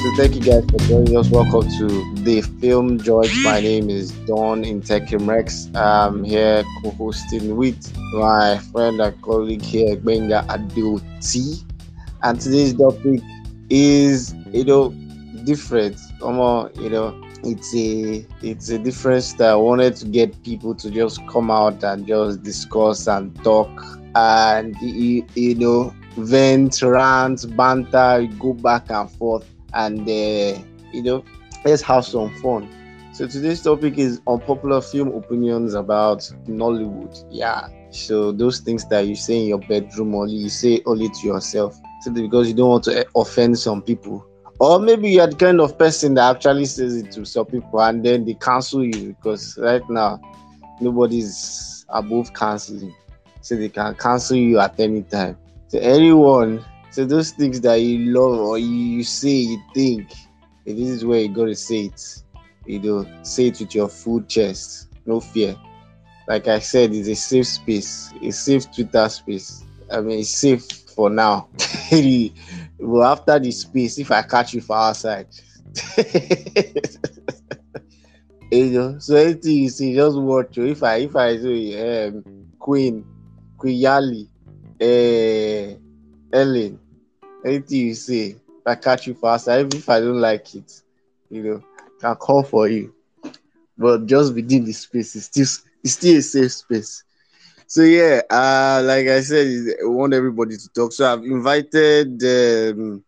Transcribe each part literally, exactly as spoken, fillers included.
So thank you guys for joining us. Welcome to the Film George. My name is Don in Tekim Rex. I'm here co-hosting with my friend and colleague here, Benga Adeoti. And today's topic is, you know, different. Um, you know, it's a it's a different style. I wanted to get people to just come out and just discuss and talk and you, you know vent, rant, banter, go back and forth, and uh, you know let's have some fun. So today's topic is unpopular film opinions about Nollywood. Yeah. So those things that you say in your bedroom only, you say only to yourself, simply because you don't want to offend some people. Or maybe you're the kind of person that actually says it to some people and then they cancel you, because right now nobody's above canceling. So they can cancel you at any time. So anyone, so those things that you love or you say, you think, this is where you gotta say it. You know, say it with your full chest, no fear. Like I said, it's a safe space, a safe Twitter space. I mean, it's safe for now. Well, after the space, if I catch you for outside, you know. So anything you see, just watch. If I, if I say um, Queen, Queen Yali, uh, Ellen, anything you say, if I catch you for outside, even if I don't like it, you know, I can call for you. But just within the space, it's still, it's still a safe space. So yeah, uh, like I said, I want everybody to talk. So I've invited um,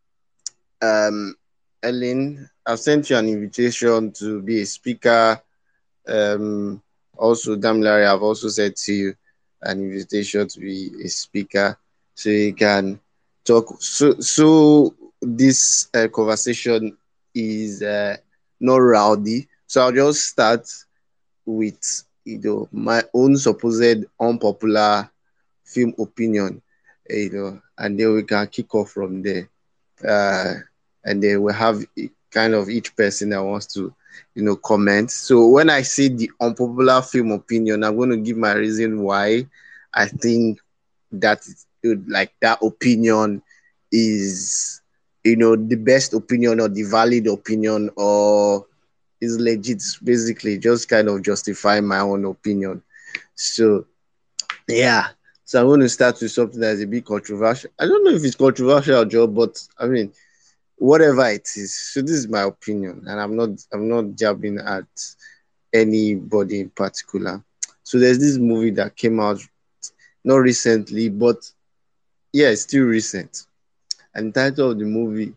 um, Ellen. I've sent you an invitation to be a speaker. Um, also, Damilare, I've also sent to you an invitation to be a speaker, so you can talk. So, so this uh, conversation is uh, not rowdy. So I'll just start with you know my own supposed unpopular film opinion, you know, and then we can kick off from there. Uh, and then we have kind of each person that wants to, you know, comment. So when I say the unpopular film opinion, I'm going to give my reason why I think that like that opinion is, you know, the best opinion or the valid opinion or is legit. Basically, just kind of justify my own opinion. So yeah. So I'm going to start with something that's a bit controversial. I don't know if it's controversial, Joe, but I mean, whatever it is. So this is my opinion, and I'm not I'm not jabbing at anybody in particular. So there's this movie that came out not recently, but yeah, it's still recent. And the title of the movie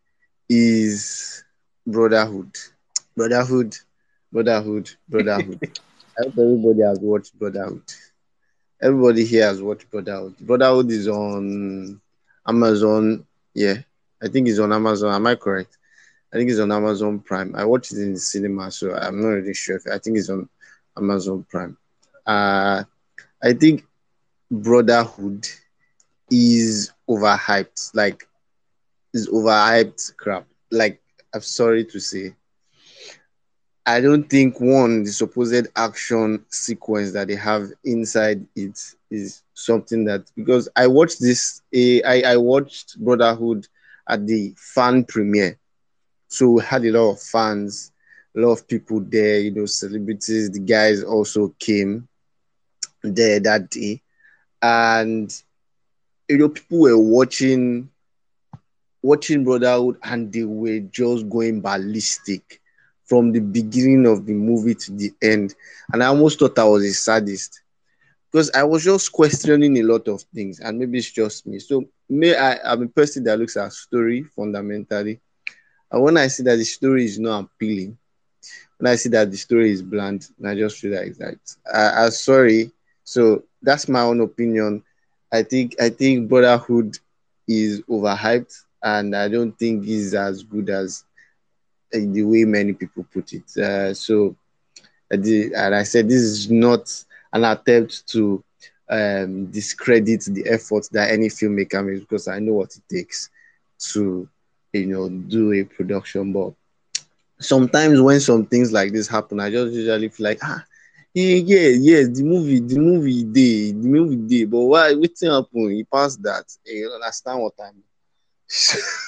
is Brotherhood. Brotherhood, Brotherhood, Brotherhood. I hope everybody has watched Brotherhood. Everybody here has watched Brotherhood. Brotherhood is on Amazon. Yeah, I think it's on Amazon. Am I correct? I think it's on Amazon Prime. I watched it in the cinema, so I'm not really sure. If, I think it's on Amazon Prime. Uh, I think Brotherhood is overhyped. Like, is overhyped crap. Like, I'm sorry to say. I don't think one, the supposed action sequence that they have inside it is something that, because I watched this, a I, I watched Brotherhood at the fan premiere. So we had a lot of fans, a lot of people there, you know, celebrities. The guys also came there that day. And you know, people were watching watching Brotherhood and they were just going ballistic from the beginning of the movie to the end. And I almost thought I was a sadist because I was just questioning a lot of things, and maybe it's just me. So may I I'm a person that looks at story fundamentally. And when I see that the story is not appealing, when I see that the story is bland, and I just feel like that. I, I'm sorry. So that's my own opinion. I think I think Brotherhood is overhyped, and I don't think is as good as uh, the way many people put it. Uh, so, uh, the, and I said this is not an attempt to um, discredit the effort that any filmmaker makes, because I know what it takes to, you know, do a production. But sometimes when some things like this happen, I just usually feel like, ah, yeah, yeah, yes, the movie, the movie day, the movie day, but why? What happen? He passed that. You understand what I mean?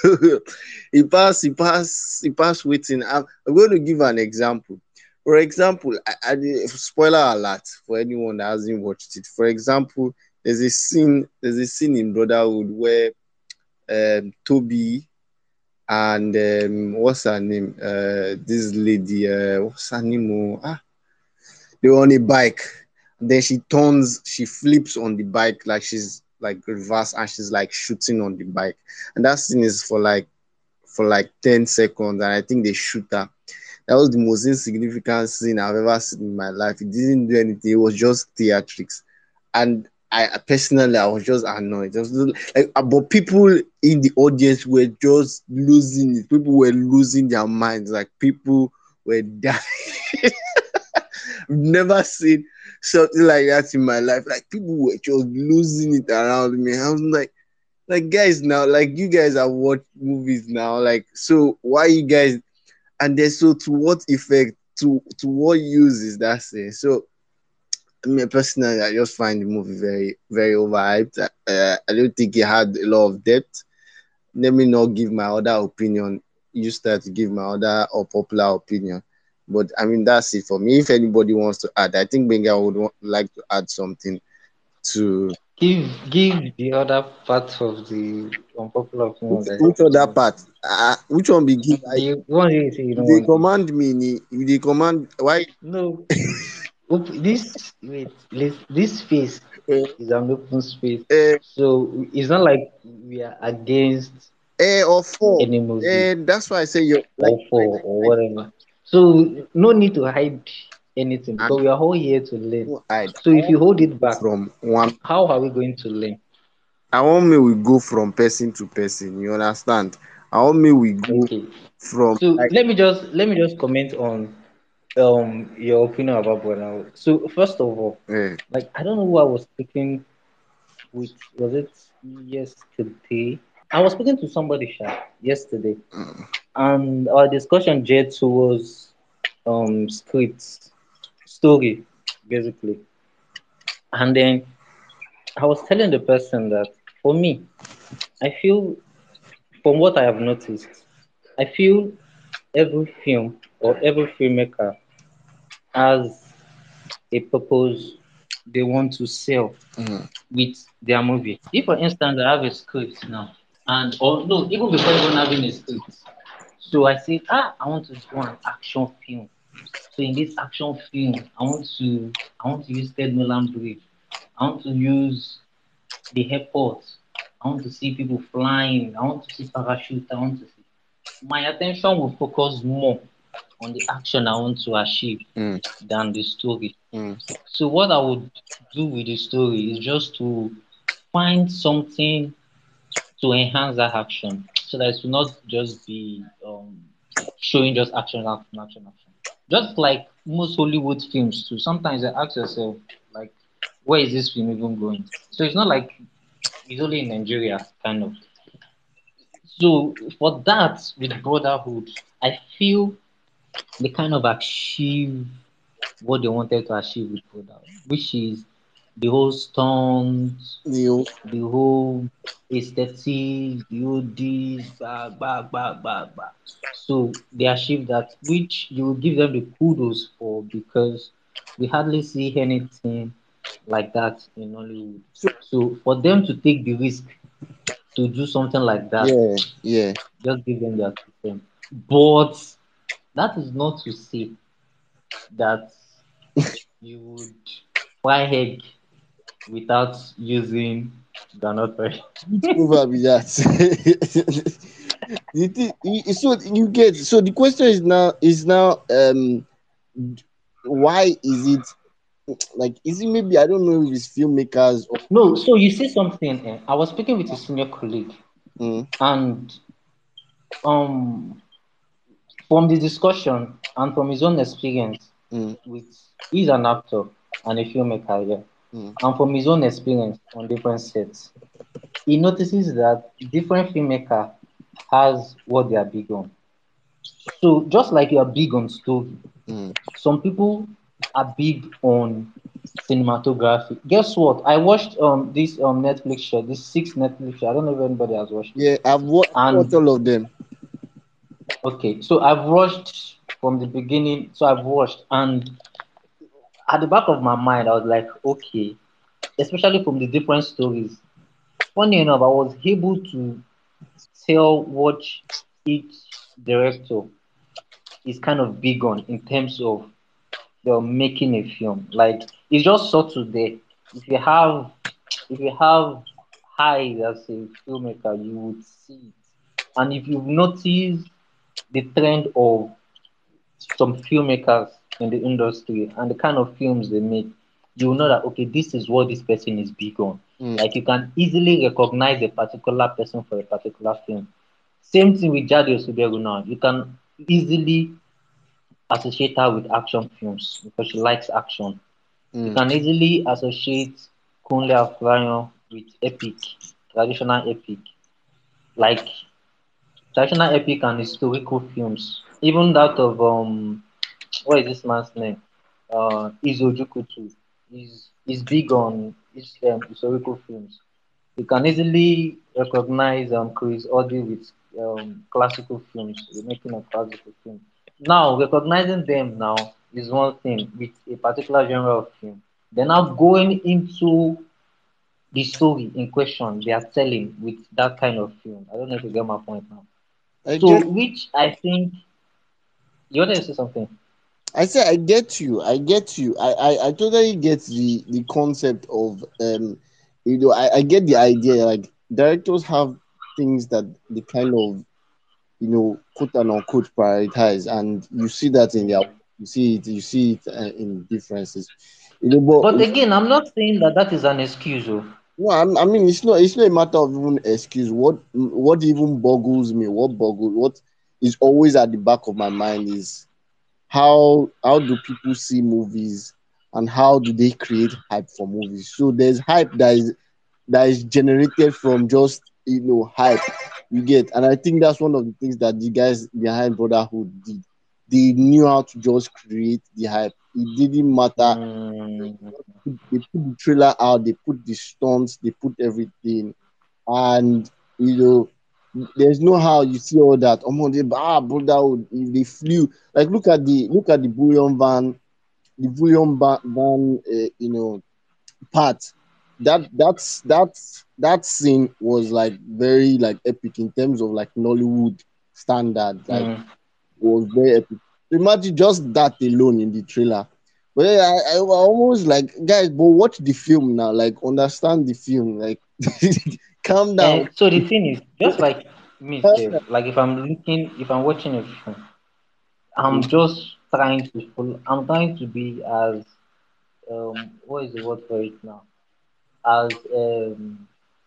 he passed, he passed, he passed waiting. I'm, I'm going to give an example. For example, I, I did- spoiler alert for anyone that hasn't watched it. For example, there's a scene, there's a scene in Brotherhood where um Toby and um what's her name? Uh this lady, uh what's her name? Oh, ah, they were on a bike. Then she turns, she flips on the bike like she's like reverse and she's like shooting on the bike. And that scene is for like for like ten seconds and I think they shoot her. That was the most insignificant scene I've ever seen in my life. It didn't do anything, it was just theatrics. And I I personally I was just annoyed. Just like uh, but people in the audience were just losing it. People were losing their minds. Like people were dying. I've never seen something like that in my life. Like people were just losing it around me. I was like, like guys now, like you guys have watched movies now. Like so, why you guys? And then so to what effect? To to what use is that saying? So I mean, personally, I just find the movie very very overhyped. Uh, I don't think it had a lot of depth. Let me not give my other opinion. You start to give my other or popular opinion. But I mean, that's it for me. If anybody wants to add, I think Benga would want, like to add something to Give give the other part of the unpopular opinion which, that which you other said. part? Uh, which one be give? I, The one you say you if don't they want to. command me, ni- if they command, why? No, op- this wait, this this space Uh, is an open space, uh, so it's not like we are against uh, or four. any movie Uh, that's why I say you're like, or like, for like, or like whatever. So no need to hide anything and because we are all here to learn. I, So I if want you me hold to it go back, from one. how are we going to learn? I want me we go from person to person. You understand? I want me we go Okay. from So like let me just let me just comment on um your opinion about burnout. So first of all, uh, like I don't know who I was speaking with. Was it yesterday? I was speaking to somebody Sha, yesterday, and our discussion jet towards um scripts, story, basically. And then I was telling the person that for me, I feel from what I have noticed, I feel every film or every filmmaker has a purpose they want to sell mm, with their movie. If, for instance, I have a script now, and or no, even before even having a script, so I say, ah, I want to do an action film. So in this action film, I want to I want to use Ted Nolan Bridge. I want to use the airport. I want to see people flying. I want to see parachute. I want to see. My attention will focus more on the action I want to achieve mm, than the story. mm, So what I would do with the story is just to find something to enhance that action, so that it will not just be um, showing just action, action, action, action. Just like most Hollywood films too. Sometimes you ask yourself, like, where is this film even going? So it's not like it's only in Nigeria, kind of. So for that, with Brotherhood, I feel they kind of achieve what they wanted to achieve with Brotherhood, which is the whole stunts, you the whole aesthetic, the whole this, back, back, back, back, back. So they achieved that, which you will give them the kudos for because we hardly see anything like that in Hollywood. so So for them to take the risk to do something like that, yeah, yeah. just give them that system. But that is not to say that you would fry egg without using groundnut oil. Which proverb is that? the thing, you- so you get so the question is now is now um why is it like is it maybe I don't know if it's filmmakers or No, so you see something. Eh, I was speaking with a senior colleague, mm, and um, from the discussion and from his own experience, mm, with he's an actor and a filmmaker, yeah, mm, and from his own experience on different sets, he notices that different filmmaker has what they are big on. So just like you are big on story, mm, some people are big on cinematography. Guess what? I watched um this um Netflix show, this six Netflix show. I don't know if anybody has watched it. Yeah, I've watched, watched And all of them. okay, so I've watched from the beginning. So I've watched, and at the back of my mind, I was like, okay, especially from the different stories. Funny enough, I was able to tell what each director is kind of big on in terms of the making a film. Like it's just subtle there. If you have if you have eyes as a filmmaker, you would see it. And if you've noticed the trend of some filmmakers in the industry and the kind of films they make, you will know that okay, this is what this person is big on. Mm, Like you can easily recognize a particular person for a particular film. Same thing with Jade Osubegu now. You can easily associate her with action films because she likes action. You mm, can easily associate Kunle Afolayan with epic, traditional epic, like traditional epic and historical films. Even that of um, what is this man's name? Uh, Izojuku too. Is is big on his um, historical films. You can easily recognize um, Chris Audrey with um, classical films, the making of classical film. Now, recognizing them now is one thing with a particular genre of film. They're now going into the story in question they are telling with that kind of film. I don't know if you get my point now. I So, get. which I think you want to say something. I say I get you. I get you. I, I, I totally get the the concept of um, you know, I, I get the idea. Like directors have things that they kind of, you know, quote and unquote prioritize, and you see that in their, Mm. you see it, you see it uh, in differences. You know, but But again, I'm not saying that that is an excuse. Oh. no, I'm, I mean, it's not. It's not a matter of even excuse. What what even boggles me, what boggles, what is always at the back of my mind is how how do people see movies and how do they create hype for movies. So there's hype that is that is generated from just, you know, hype, you get. And I think that's one of the things that the guys behind Brotherhood did. They knew how to just create the hype. It didn't matter. Mm, They put the trailer out, they put the stunts, they put everything, and you know, there's no how you see all that. Oh my, they, ah, Brotherhood, if they flew, like look at the look at the bullion van, the bullion van, van uh, you know, part. That that's that's that scene was like very like epic in terms of like Nollywood standard. Like mm. was very epic. Imagine just that alone in the trailer. But yeah, I, I was almost like, guys, but watch the film now. Like understand the film. Like calm down. And so the thing is, just like me, Steph, like if I'm looking, if I'm watching a film, I'm just trying to follow, I'm trying to be as, um, what is the word for it now? As, um,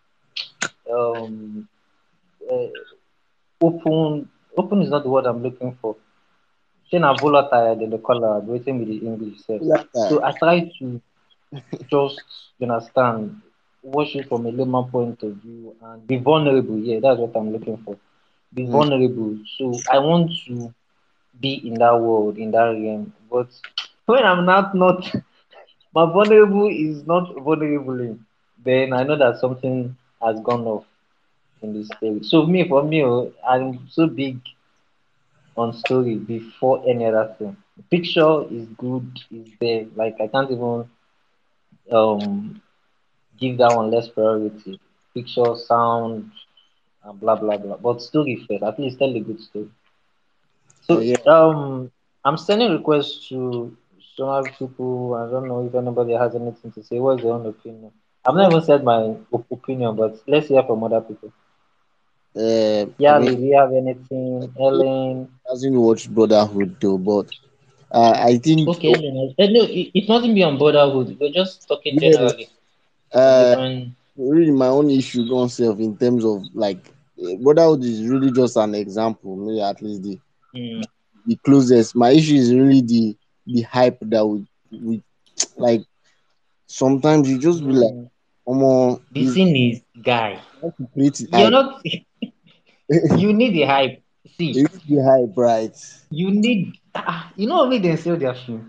um, uh, open, open is not the word I'm looking for. Say na volatile, then the color, waiting with the English self. Like that. So I try to just, you understand, watch it from a layman point of view and be vulnerable. Yeah, that's what I'm looking for. Be Mm, vulnerable. So I want to be in that world, in that realm. But when I'm not not my vulnerable is not vulnerable, in, then I know that something has gone off in the story. So me for me, oh, I'm so big on story before any other thing. Picture is good, is there. Like I can't even um give that one less priority. Picture, sound, and blah blah blah. But story first. At least tell a good story. uh, So yeah. um, I'm sending requests to some other people. I don't know if anybody has anything to say. What's their own opinion? I've not even said my op- opinion, but let's hear from other people. Uh, I Yeah, mean, do you have anything? Ellen. hasn't watched Brotherhood though, but uh, I think Okay, Ellen. Uh, no, it, it mustn't be on borderhood. We're just talking yeah. generally on Uh, different. really my own issue gone self in terms of like eh, Brotherhood is really just an example. Maybe at least the Mm, the closest. My issue is really the the hype that we we like. Sometimes you just be like, mm. "Omo, The is thing is, guy, how to create you're hype." not. You need the hype. See, It is the hype, right? you need. Ah, you know, only they sell their film.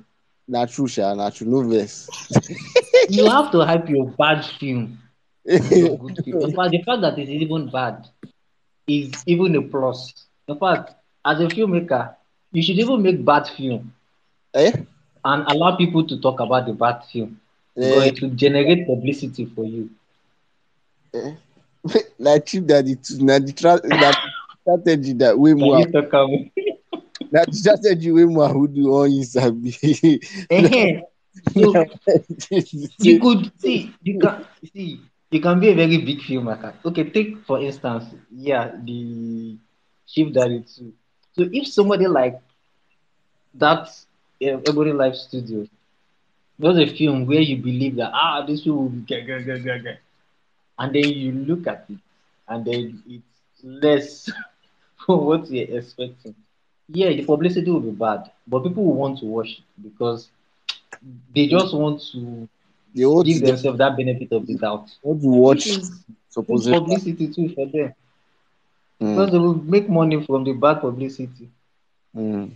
na true, sha, na true, no verse. You have to hype your bad film with your good film. In fact, the fact that it is even bad is even a plus. In fact, as a filmmaker, you should even make bad film eh? and allow people to talk about the bad film because Eh, it will generate publicity for you. eh. Na cheap daddy too. Na the tra- na the strategy that way Can more. you talk about Na the strategy way more who do all you sabi. Na it? na So you say could see you can see you can be a very big filmmaker. Okay, take for instance, yeah, the Chief Daddy too. So if somebody like that, uh, Ebony Life Studio does a film where you believe that ah this film will be ga, ga, ga, ga, ga, and then you look at it and then it's less from what you're expecting. Yeah, the publicity will be bad, but people will want to watch it because they just want to they want to give just themselves that benefit of the doubt, want to which watch is good supposed. publicity too for them Mm, because they will make money from the bad publicity. mm.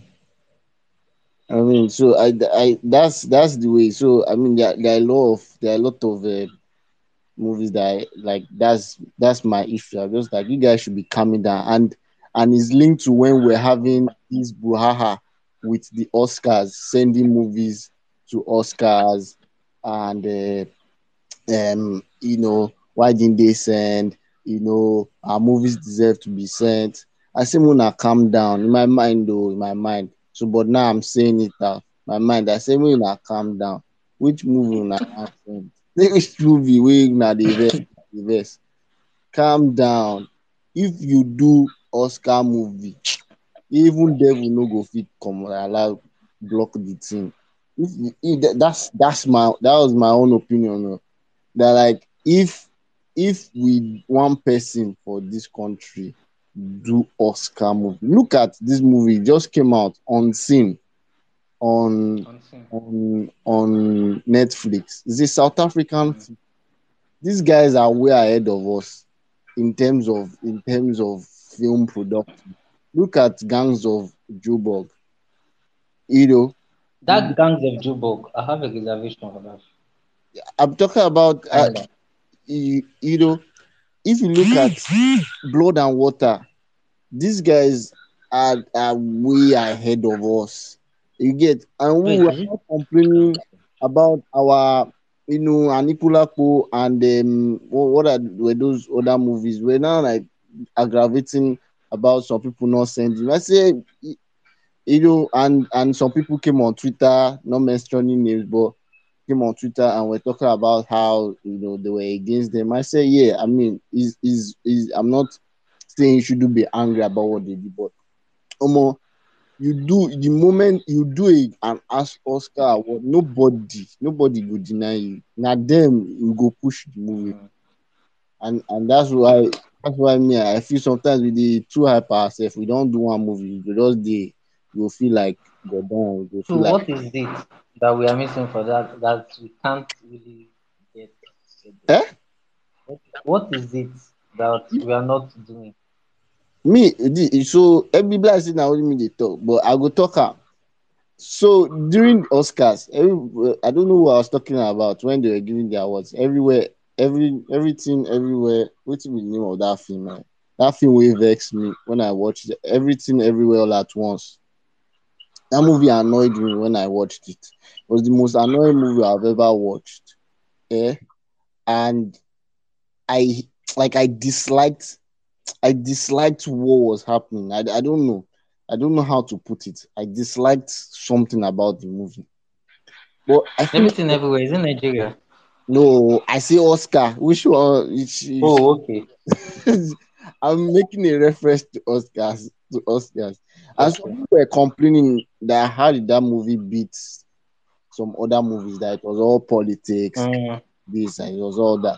I mean, so I, I that's that's the way. So I mean, there, there are a lot of there are a lot of uh, movies that I, like. That's that's my issue. I'm just like you guys should be calming down, and and it's linked to when we're having this brouhaha with the Oscars, sending movies to Oscars, and uh, um, you know, why didn't they send? You know, our movies deserve to be sent. I say, Muna, calm down. In my mind, though, in my mind. So, but now I'm saying it out. My mind, I say, Muna, calm down. Which movie una wan send? Which movie we na the verse? The verse. Calm down. If you do Oscar movie, even devil no go fit come allow block the thing. If, you- if that, that's that's my that was my own opinion. Oh. That like if if we one person for this country do Oscar movie, look at this movie it just came out on scene on Unseen. on on Netflix. It's a South African. Mm. These guys are way ahead of us in terms of in terms of film production. Look at Gangs of Joburg. You know, That Gangs of Jubok, I have a reservation for that. I'm talking about uh, Kinda. you, you know, if you look at Blood and Water, these guys are, are way ahead of us. You get, and we Wait, were is it? not complaining about our, you know, Anikulapo and um, what, what are were those other movies? We're now like aggravating about some people not sending. I say, you know, and and some people came on Twitter, not mentioning names, but came on Twitter and were talking about how you know they were against them. I say, yeah, I mean, is is is I'm not saying you shouldn't be angry about what they did, but Omo, you do the moment you do it and ask Oscar award, nobody, nobody will deny you. Now them you go push the movie. Mm. And and that's why that's why me I feel sometimes with the too hype ourselves, we don't do one movie, we just dey you go feel like go down, you go So feel like what is it that we are missing for that that we can't really get? get there? eh? What, what is it that we are not doing? Me the, so every say na only me dey talk, but I go talk am. So during Oscars, every, I don't know what I was talking about when they were giving the awards. Everywhere, every everything, everywhere. What's the name of that film? Man? That film will vex me when I watched it. Everything, everywhere, all at once. That movie annoyed me when I watched it. It was the most annoying movie I've ever watched. Yeah, and I like I disliked I disliked what was happening. I, I don't know. I don't know how to put it. I disliked something about the movie. But I feel Everything everywhere is in Nigeria. no, I say Oscar. Which one? Which, which, Oh, okay, I'm making a reference to Oscars. To Oscars. And some okay. people were complaining that how did that movie beat some other movies that it was all politics, Mm, this and it was all that.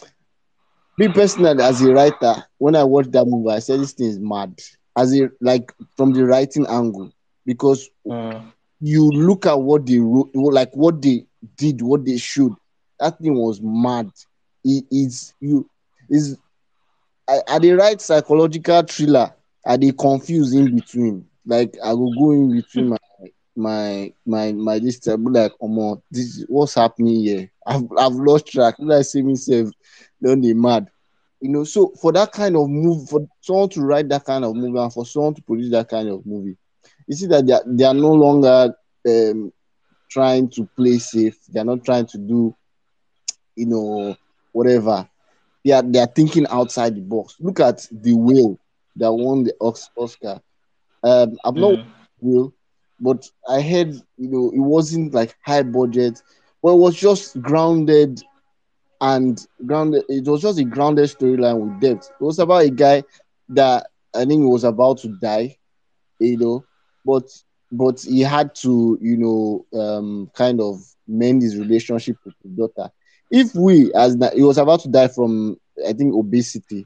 Me personally, as a writer, when I watched that movie, I said this thing is mad. As a like from the writing angle, because mm. you look at what they wrote, like what they did, what they showed. That thing was mad. It is you is I, I they write psychological thriller. I they confused in between. Like I will go in between my my my my this thing, I be like, Omo, this what's happening here? I've I've lost track. Like see myself, don't they mad? You know, so for that kind of move, for someone to write that kind of movie and for someone to produce that kind of movie, you see that they are, they are no longer um, trying to play safe. They are not trying to do, you know, whatever. They are they are thinking outside the box. Look at the Whale that won the Os- Oscar. Um, I've not watched Mm. Will, but I heard you know it wasn't like high budget, but it was just grounded and grounded. It was just a grounded storyline with depth. It was about a guy that I think was about to die, you know, but but he had to, you know, um, kind of mend his relationship with his daughter. If we, as na- he was about to die from, I think, obesity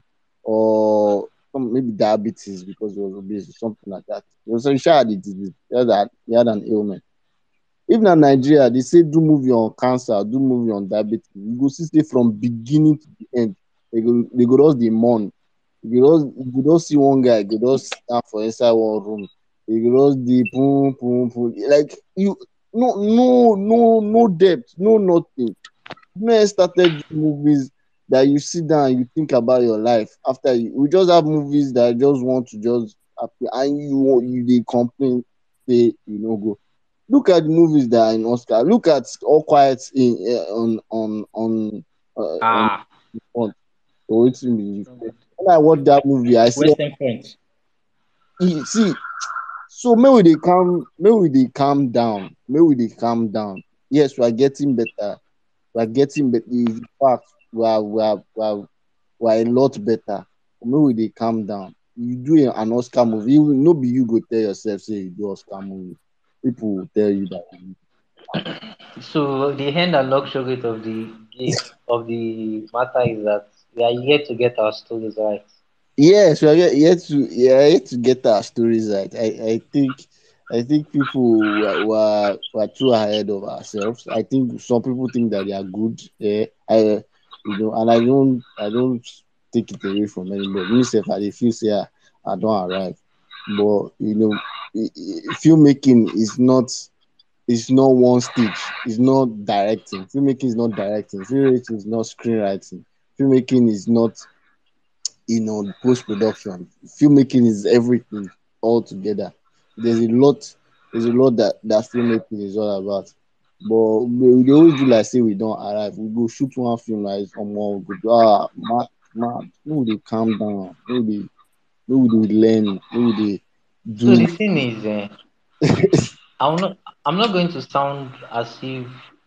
or some, maybe diabetes because he was obese or something like that. He was he had a disease. He had, that- he had an ailment. If na Nigeria, they say do movie on cancer, do movie on diabetes. You go see say from beginning to the end, they go they go just dey mourn. You go just you go just see one guy go just stand for inside one room. He go just dey boom boom boom like you no no no no depth, no nothing. You know, started doing movies that you sit down and you think about your life after you. We just have movies that just want to just happy and you want- you they complain say you know go. Look at the movies that are in Oscar. Look at All Quiet in uh, on on on uh, on Ah, on. So it's in the when I watch that movie, I see Western Front. you see. So maybe they calm, maybe they calm down, maybe they calm down. Yes, we are getting better. We are getting better. In fact, we are we are we are, we are a lot better. Maybe they calm down. You do an Oscar movie, you, no be you go tell yourself say you do Oscar movie. People will tell you that. So the end and luxury of the game of the matter is that we are yet to get our stories right. Yes, we are yet yet to yeah yet to get our stories right. I, I think I think people were, were were too ahead of ourselves. I think some people think that they are good. Yeah, I you know, and I don't I don't take it away from anybody. Myself, I dey feel say I, I don't arrive, but you know, i- i- filmmaking is not is not one stage. It's not directing. Filmmaking is not directing. Filmmaking is not screenwriting. Filmmaking is not you know post production. Filmmaking is everything all together. There's a lot. There's a lot that that filmmaking is all about. But we, we dey always do like say we don't arrive. We go shoot one film like someone we go do ah mad mad. No dey calm down. No dey no dey learn. No dey So do. the thing is, uh, I'm not I'm not going to sound as if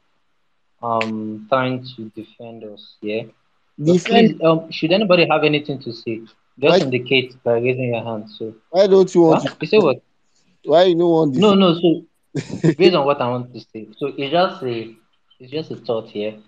um trying to defend us, yeah. But Defend. please, um, should anybody have anything to say, Why just indicate by raising your hand. So, why don't you want huh? to? You say what? Why you no want No, defend? no. So based on what I want to say, so it's just a it's just a thought here.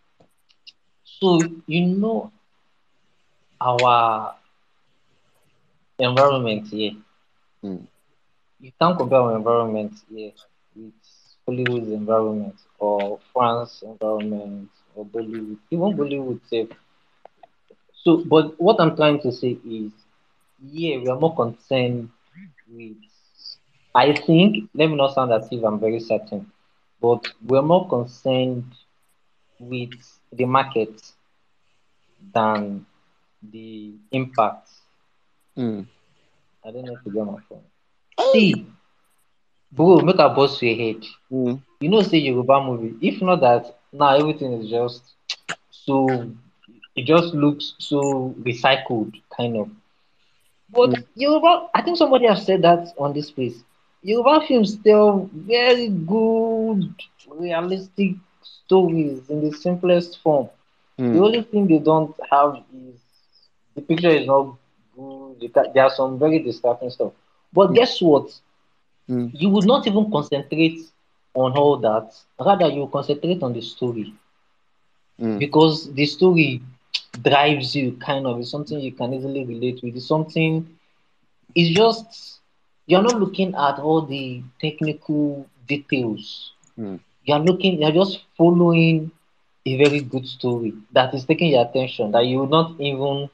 So you know our environment here. Hmm. You can't compare our environment here with Hollywood's environment or France environment or Bollywood, even Bollywood itself. So, but what I'm trying to say is, yeah, we are more concerned with. I think, let me not sound as if I'm very certain, but we're more concerned with the market than the impact. Hmm. I don't know if you get my point. See, bro, make a boss your head. Hmm. You know, say Yoruba movie. If not that, now everything is just so. It just looks so recycled, kind of. But Hmm. Yoruba, I think somebody has said that on this space. Yoruba films tell very good, realistic stories in the simplest form. The Hmm. only thing they don't have is the picture is not good. You ca- There are some very distracting stuff. But guess what? Hmm. You would not even concentrate on all that. Rather, you concentrate on the story Hmm. because the story drives you kind of. It's something you can easily relate with. It's something it's just you're not looking at all the technical details. Hmm. You're looking, you're just following a very good story that is taking your attention that you would not even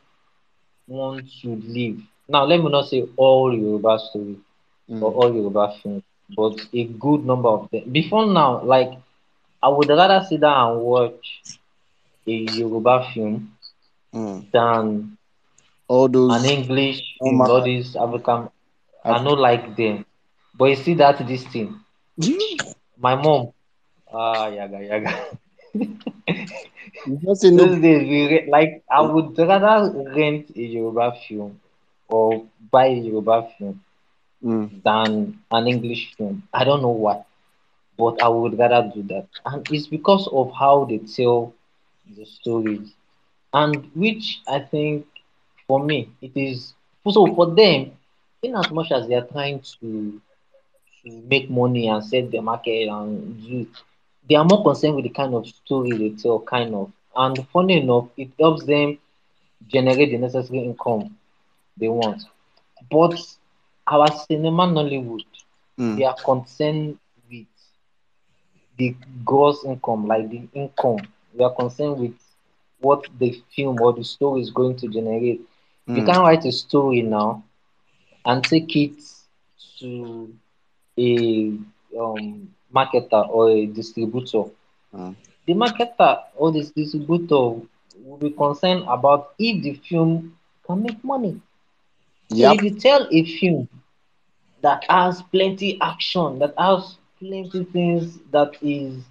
want to leave. Now, let me not say all Yoruba story or Hmm. all Yoruba film. but a good number of them. Before now, like I would rather sit down and watch a Yoruba film Mm. than All an those English film. All normal these African, I African. don't like them. But you see that this thing, my mom, ah yaga yaga. You just say no. Those days we re- like I would rather rent a Yoruba film or buy a Yoruba film Mm. than an English film. I don't know why, but I would rather do that. And it's because of how they tell the stories. And which I think for me it is so for them, in as much as they are trying to to make money and set the market and do they are more concerned with the kind of story they tell, kind of. And funny enough, it helps them generate the necessary income they want. But our cinema Nollywood, we Mm. are concerned with the gross income, like the income. We are concerned with what the film or the story is going to generate. You Mm. can't write a story now and take it to a um, marketer or a distributor. Mm. The marketer or the distributor will be concerned about if the film can make money. So Yep. if you tell a film that has plenty action, that has plenty things that is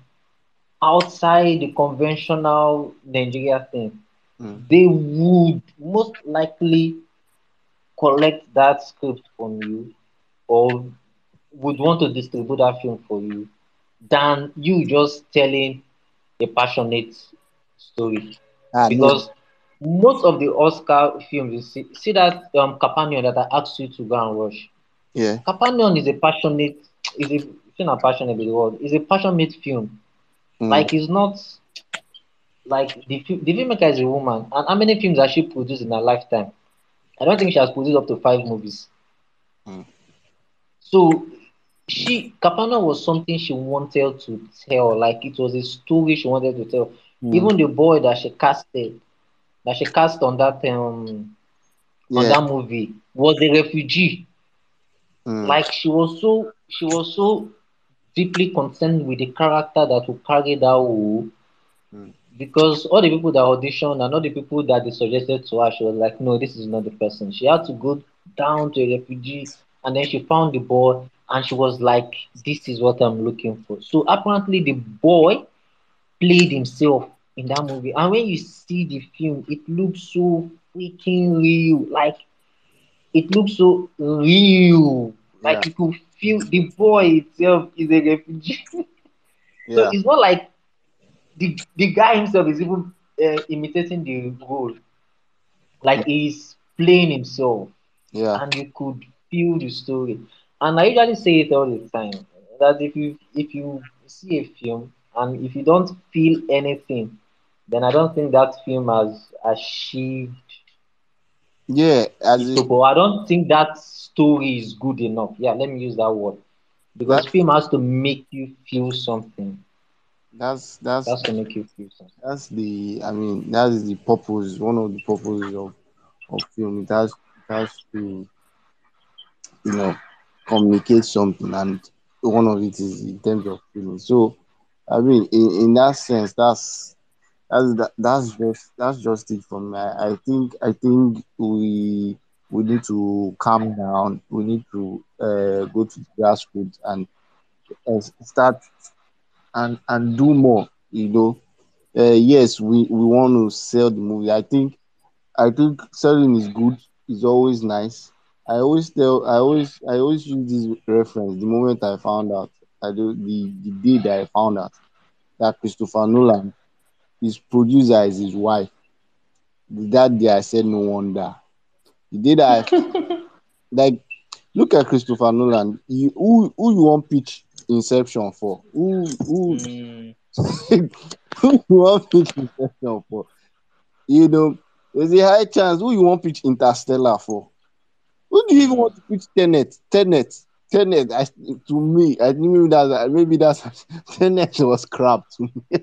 outside the conventional Nigeria thing, Mm. they would most likely collect that script from you or would want to distribute that film for you than you just telling a passionate story. Ah no. Because most of the Oscar films, you see, see that um Capanion that I asked you to go and watch. Yeah. Capanion is a passionate, is a film not passionate with the word, is a passionate film. Mm. Like it's not like the fi- the filmmaker is a woman, and how many films has she produced in her lifetime? I don't think she has produced up to five movies. Mm. So she Capano was something she wanted to tell, like it was a story she wanted to tell. Mm. Even the boy that she casted, that she cast on that um on Yeah. that movie was a refugee. Mm. Like she was so she was so deeply concerned with the character that will carry that role Mm. because all the people that auditioned and all the people that they suggested to her, she was like, no, this is not the person. She had to go down to a refugee and then she found the boy and she was like, this is what I'm looking for. So apparently the boy played himself in that movie. And when you see the film, it looks so freaking real. Like it looks so real. Yeah. Like you could feel the boy itself is a refugee. So Yeah. it's not like the the guy himself is even uh, imitating the role, like he's playing himself, Yeah. and you could feel the story. And I usually say it all the time that if you if you see a film and if you don't feel anything, then I don't think that film has achieved Yeah. As its it, purpose. I don't think that story is good enough. Yeah, let me use that word because that's film has to make you feel something. that's It that's has to make you feel something. that's the I mean that is the purpose, one of the purposes of of film. It has it has to, you know, communicate something, and one of it is in terms of feeling. So I mean, in, in that sense, that's that's that, that's just that's just it for me. I, I think I think we we need to calm down. We need to uh, go to the grassroots and uh, start and and do more. You know, uh, yes, we we want to sell the movie. I think I think selling is good. It's always nice. I always tell. I always I always use this reference. The moment I found out, I do the the day that I found out that Christopher Nolan, his producer is his wife. That day I said no wonder. The day that I like look at Christopher Nolan. You, who who you want pitch Inception for? Who who Mm, who you want pitch Inception for? You know, there's a high chance who you want pitch Interstellar for. Who do you even mm. want to pitch Tenet? Tenet. Tenet. I, to me, I think maybe that's maybe that's Tenet was crap to me.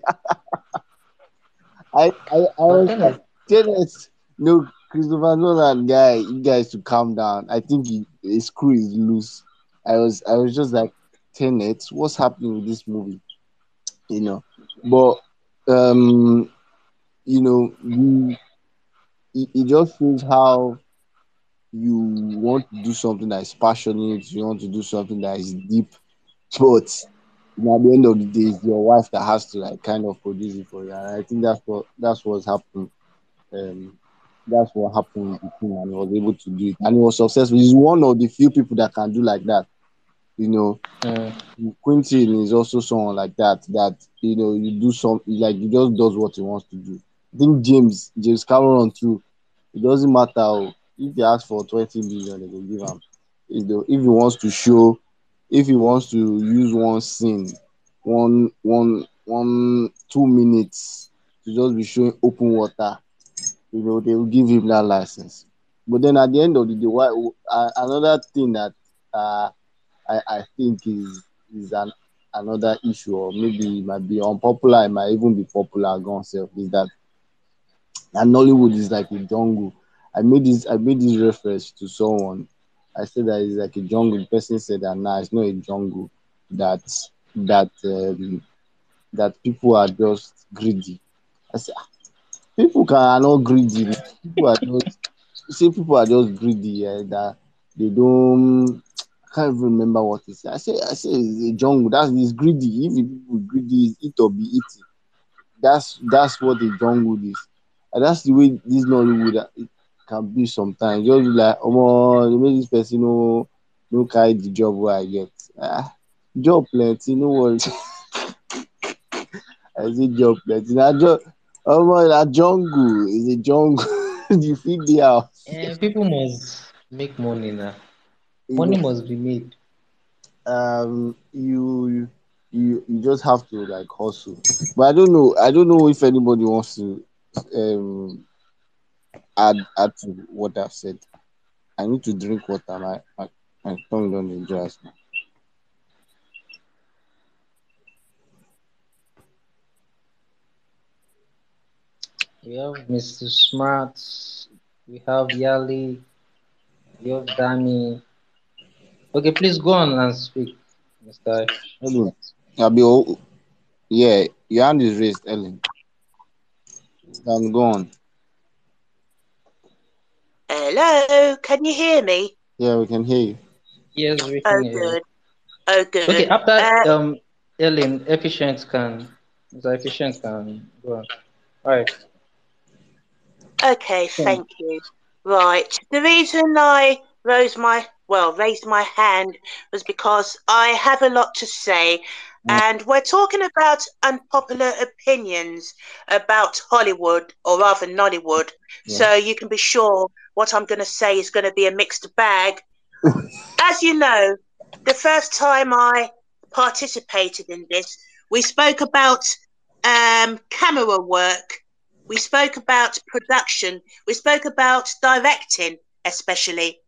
I I, I But was then like it's Tenet. No, Christopher Nolan guy, you guys to calm down. I think he, his screw is loose. I was I was just like, Tenet. What's happening with this movie? You know, but um, you know, you, it, it just shows how you want to do something that is passionate, you want to do something that is deep, but you know, at the end of the day, it's your wife that has to like kind of produce it for you. And I think that's what that's what's happened. Um, that's what happened with him, and he was able to do it, and he was successful. He's one of the few people that can do like that. You know, Mm. Quentin is also someone like that. That you know, you do some like he just does what he wants to do. I think James James Cameron too. It doesn't matter how, if they ask for twenty million, they will give him. If, the, if he wants to show, if he wants to use one scene, one one one two minutes to just be showing open water, you know, they will give him that license. But then at the end of the day, why uh, another thing that uh, I I think is is an another issue, or maybe it might be unpopular, it might even be popular gone self, is that and Nollywood is like a jungle. I made this I made this reference to someone. I said that it's like a jungle. The person said that nah, it's not a jungle. That that um, that people are just greedy. I said "Ah, people can are not greedy. People are just say people are just greedy. Eh, that they don't. I can't even remember what it said. I say I say it's a jungle. That's it's greedy. If the people greedy, is eat or be eaten. That's that's what the jungle is. And that's the way this Nollywood uh, it can be sometimes. Just be like, omo, they make this person no no carry the job where I get. Ah, job plenty, no worry. I say job plenty. Na job omo na jungle is a jungle. You fit dey house. And people must make money now. You Money know, must be made. um you you you just have to like hustle. But I don't know. I don't know if anybody wants to um add add to what I've said. I need to drink water. My my, my tongue don't dey dry. We have Mister Smart. We have Yali. We have Dami. Okay, please go on and speak, Mister Ash. Ellen, Abi, oh, yeah, your hand is raised, Ellen. Can go on. Hello, can you hear me? Yeah, we can hear you. Yes, we can Oh, hear you. good. Oh, Okay, good. after Uh, um Ellen, efficient can Mister Efficient can go on. All right. okay, Hmm. thank you. Right. The reason I rose my well raised my hand was because I have a lot to say, Mm, and we're talking about unpopular opinions about Hollywood, or rather Nollywood. yeah. So you can be sure what I'm going to say is going to be a mixed bag. As you know, the first time I participated in this, we spoke about um, camera work, we spoke about production, we spoke about directing, especially.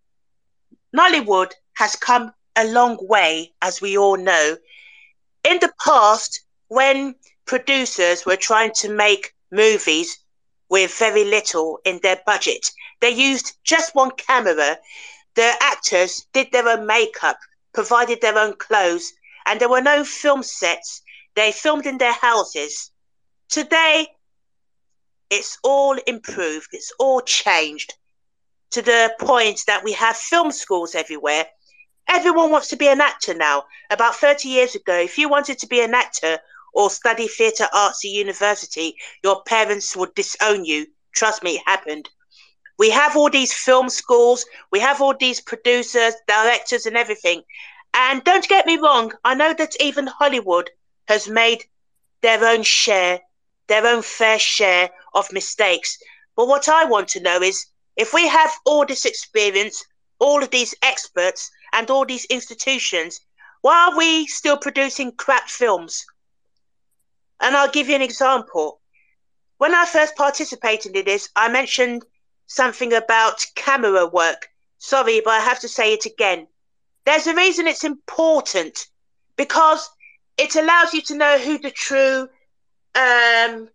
Nollywood has come a long way, as we all know. In the past, when producers were trying to make movies with very little in their budget, they used just one camera. The actors did their own makeup, provided their own clothes, and there were no film sets. They filmed in their houses. Today, it's all improved, it's all changed to the point that we have film schools everywhere. Everyone wants to be an actor now. About thirty years ago, if you wanted to be an actor or study theatre arts at university, your parents would disown you. Trust me, it happened. We have all these film schools, we have all these producers, directors, and everything. And don't get me wrong, I know that even Hollywood has made their own share, their own fair share of mistakes. But what I want to know is if we have all this experience, all of these experts, and all these institutions, why are we still producing crap films? And I'll give you an example. When I first participated in this, I mentioned something about camera work. Sorry, but I have to say it again. There's a reason it's important because it allows you to know who the true um,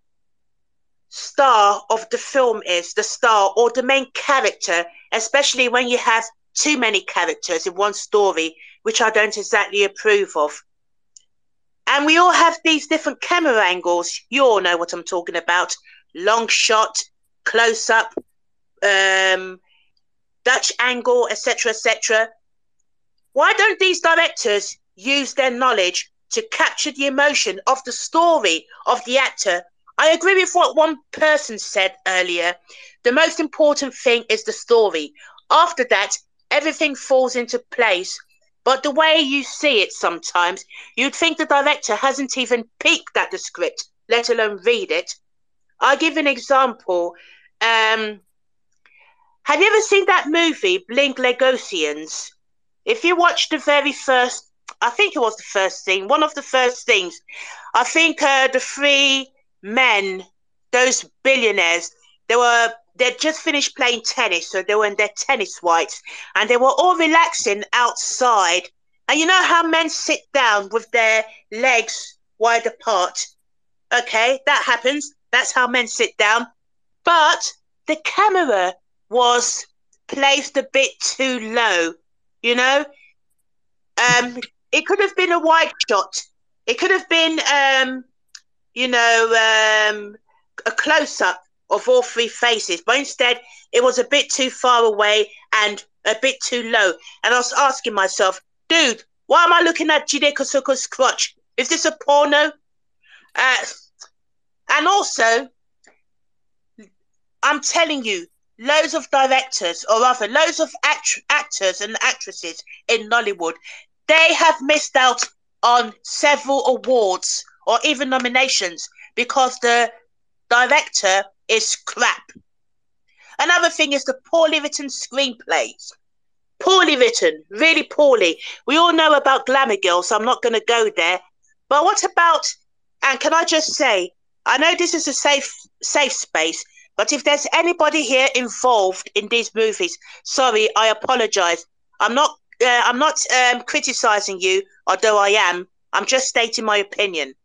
star of the film is, the star or the main character, especially when you have too many characters in one story, which I don't exactly approve of. And we all have these different camera angles. You all know what I'm talking about. Long shot, close up, um, Dutch angle, et cetera, et cetera. Why don't these directors use their knowledge to capture the emotion of the story of the actor? I agree with what one person said earlier. The most important thing is the story. After that, everything falls into place. But the way you see it sometimes, you'd think the director hasn't even peeked at the script, let alone read it. I'll give an example. Um, have you ever seen that movie, Blink Legosians? If you watch the very first, I think it was the first scene, one of the first things, I think uh, the three men, those billionaires, they were they'd just finished playing tennis, so they were in their tennis whites, and they were all relaxing outside. And you know how men sit down with their legs wide apart? Okay, that happens. That's how men sit down. But the camera was placed a bit too low, you know? Um, it could have been a wide shot. It could have been, um, you know, um, a close-up of all three faces, but instead it was a bit too far away and a bit too low. And I was asking myself, dude, why am I looking at Jide Kosoko's crotch? Is this a porno? Uh, and also, I'm telling you, loads of directors, or rather loads of act- actors and actresses in Nollywood, they have missed out on several awards or even nominations because the director is crap. Another thing is the poorly written screenplays. Poorly written, really poorly. We all know about Glamour Girl, so I'm not going to go there. But what about, and can I just say, I know this is a safe safe space, but if there's anybody here involved in these movies, sorry, I apologize. I'm not uh, I'm not um, criticizing you, although I am. I'm just stating my opinion.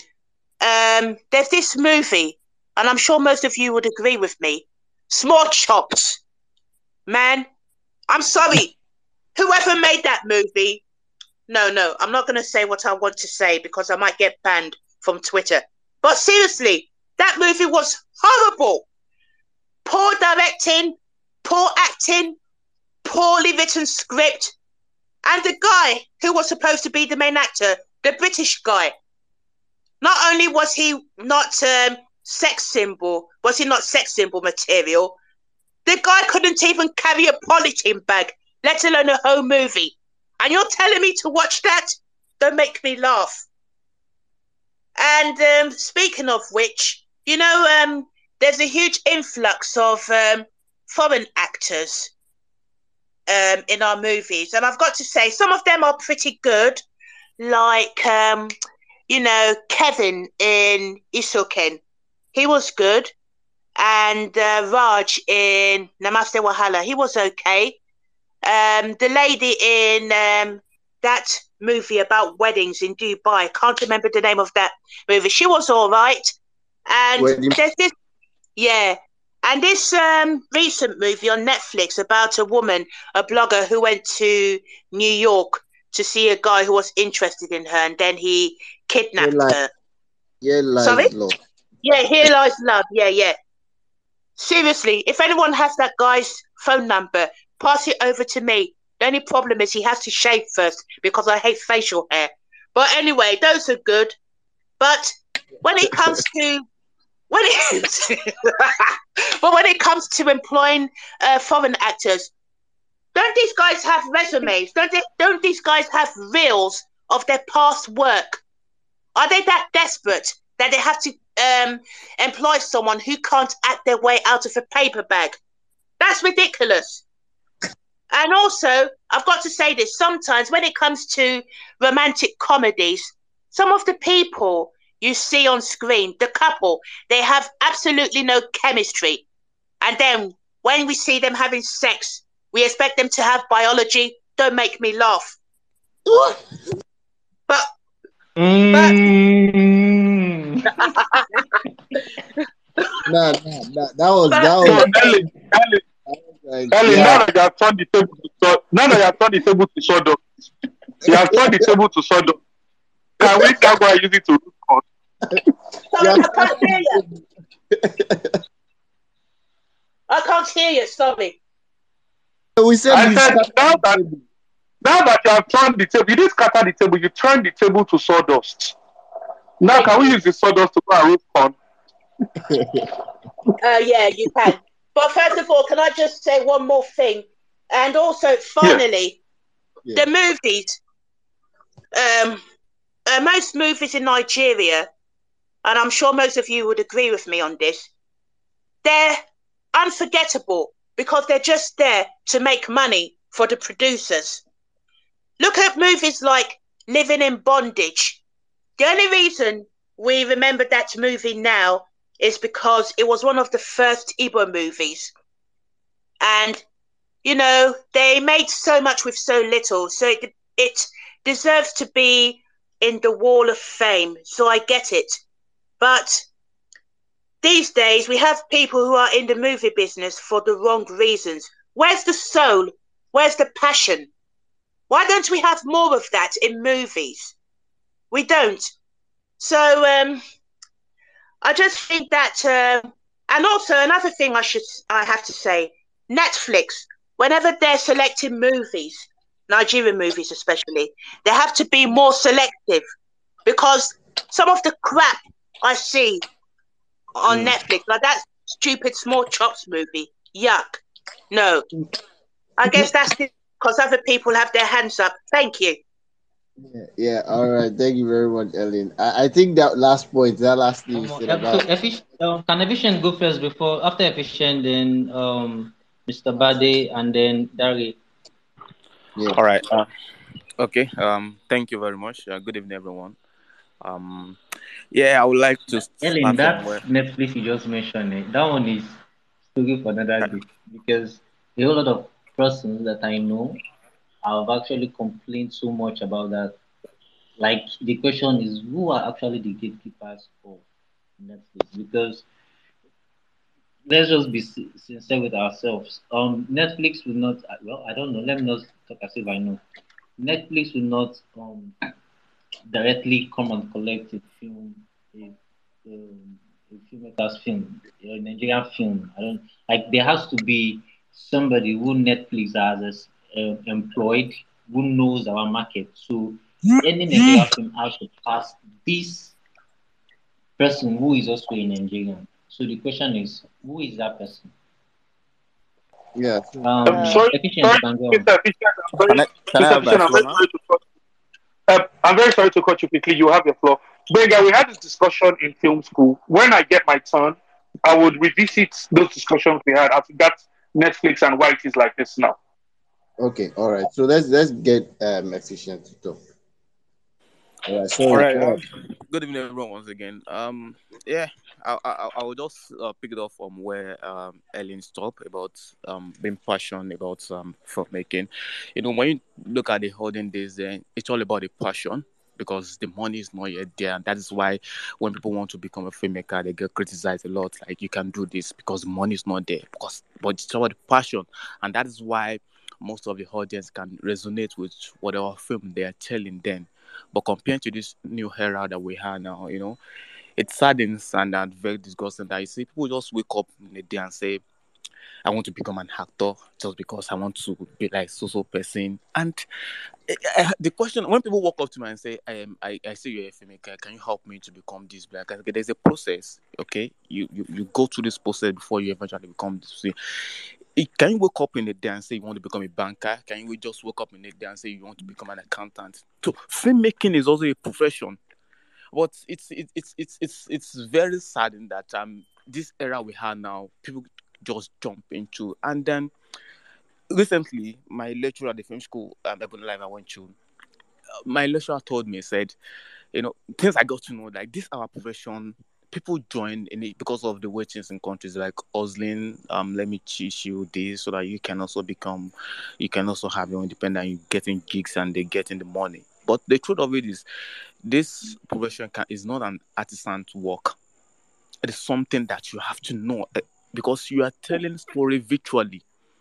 Um, there's this movie, and I'm sure most of you would agree with me. Small Chops. Man, I'm sorry. Whoever made that movie, no, no, I'm not going to say what I want to say because I might get banned from Twitter. But seriously, that movie was horrible. Poor directing, poor acting, poorly written script. And the guy who was supposed to be the main actor, the British guy, not only was he not um, sex symbol, was he not sex symbol material, the guy couldn't even carry a polythene bag, let alone a whole movie. And you're telling me to watch that? Don't make me laugh. And um, speaking of which, you know, um, there's a huge influx of um, foreign actors um, in our movies. And I've got to say, some of them are pretty good, like, um, you know, Kevin in Isoken. He was good. And uh, Raj in Namaste Wahala. He was okay. Um, the lady in um, that movie about weddings in Dubai, I can't remember the name of that movie. She was all right. And Wedding. there's this, yeah. And this um, recent movie on Netflix about a woman, a blogger who went to New York to see a guy who was interested in her, and then he kidnapped lies, her. Here lies Sorry? love. Yeah, here lies love. Yeah, yeah. Seriously, if anyone has that guy's phone number, pass it over to me. The only problem is he has to shave first because I hate facial hair. But anyway, those are good. But when it comes to when it but when it comes to employing uh, foreign actors, don't these guys have resumes? Don't they? Don't these guys have reels of their past work? Are they that desperate that they have to um, employ someone who can't act their way out of a paper bag? That's ridiculous. And also, I've got to say this, sometimes when it comes to romantic comedies, some of the people you see on screen, the couple, they have absolutely no chemistry. And then when we see them having sex, we expect them to have biology. Don't make me laugh. But... Mm. but nah, nah, nah, that was, but, that was... No, Ellen, Ellen, Like, Ellen, now yeah. that you have turned the table to saw- now that you have turned the table to sawdust, you have turned the table to sawdust. Can we now go and use it to root cause? Sorry, Yeah. I can't hear you. I can't hear you. Sorry. We said I we said start now the that table. now that you have turned the table, you didn't scatter the table, you turned the table to sawdust. Now Thank can we you. use the sawdust to go and root corn? Uh, yeah, you can. But first of all, can I just say one more thing? And also, Yes. finally, Yeah. the movies. Um, uh, most movies in Nigeria, and I'm sure most of you would agree with me on this, they're unforgettable because they're just there to make money for the producers. Look at movies like Living in Bondage. The only reason we remember that movie now is because it was one of the first Igbo movies. And, you know, they made so much with so little. So it, it deserves to be in the Wall of Fame. So I get it. But these days, we have people who are in the movie business for the wrong reasons. Where's the soul? Where's the passion? Why don't we have more of that in movies? We don't. So um, I just think that, um, and also another thing I should, I have to say, Netflix. Whenever they're selecting movies, Nigerian movies especially, they have to be more selective because some of the crap I see on Mm. Netflix, like that stupid Small Chops movie, yuck. No, I guess that's because other people have their hands up. Thank you. Yeah, yeah, all right. Thank you very much, Ellen. I, I think that last point, that last thing you Um, said ep- so about efficient, uh, can efficient go first before after efficient, then um, mister Bade, and then Dari. yeah. All right. Uh, okay. Um. Thank you very much. Uh, good evening, everyone. Um. Yeah, I would like to Ellen, start from that where. Netflix you just mentioned, eh, that one is story for another day because a whole lot of persons that I know have actually complained so much about that. Like the question is, who are actually the gatekeepers for Netflix? Because let's just be si- sincere with ourselves. Um, Netflix will not. uh, Well, I don't know. Let me not talk as if I know. Netflix will not um directly come and collect a film, a, um, a filmmaker's film, a Nigerian film. I don't like. There has to be somebody who Netflix has uh, employed, who knows our market. So any Nigerian film has to pass this person who is also a Nigerian. So the question is, who is that person? Yeah. So, I'm Um, sorry, efficient, sorry, you can go on. mister Efficient. I'm Can very, I can I mister have my Efficient, I'm floor very now? sorry to cut. Uh, I'm very sorry to cut you quickly. You have your floor. Benga, we had this discussion in film school. When I get my turn, I would revisit those discussions we had. I think that's Netflix and why it is like this now. okay, all right. So let's let's get um efficient to talk. All right. All Sorry. right. Go Um. ahead. Good evening, everyone. Once again. Um. Yeah. I I, I will just uh, pick it up from where um Ellen stopped about um being passionate about um filmmaking. You know, when you look at the olden days, then it's all about the passion because the money is not yet there, and that is why when people want to become a filmmaker, they get criticized a lot. Like you can do this because the money is not there. Because but it's about the passion, and that is why most of the audience can resonate with whatever film they are telling them. But compared to this new era that we have now, you know, it saddens and uh, very disgusting that you see people just wake up in the day and say, I want to become an actor just because I want to be like so so person. And uh, uh, the question when people walk up to me and say, um, I, I see you're a filmmaker, can you help me to become this black? Okay, there's a process, okay? You, you you go through this process before you eventually become this. It- Can you wake up in the day and say you want to become a banker? Can you just wake up in the day and say you want to become an accountant? So filmmaking is also a profession, but it's it's it's it's it's, it's very saddening that um this era we have now, people just jump into. And then recently, my lecturer at the film school, um, Ebony Live I went to, uh, my lecturer told me, said, you know, things I got to know, like this our profession. People join in it because of the way things in countries like hustling. Um, let me teach you this so that you can also become, you can also have your independent. You getting gigs and they getting the money. But the truth of it is, this profession can, is not an artisan work. It is something that you have to know eh, because you are telling story virtually.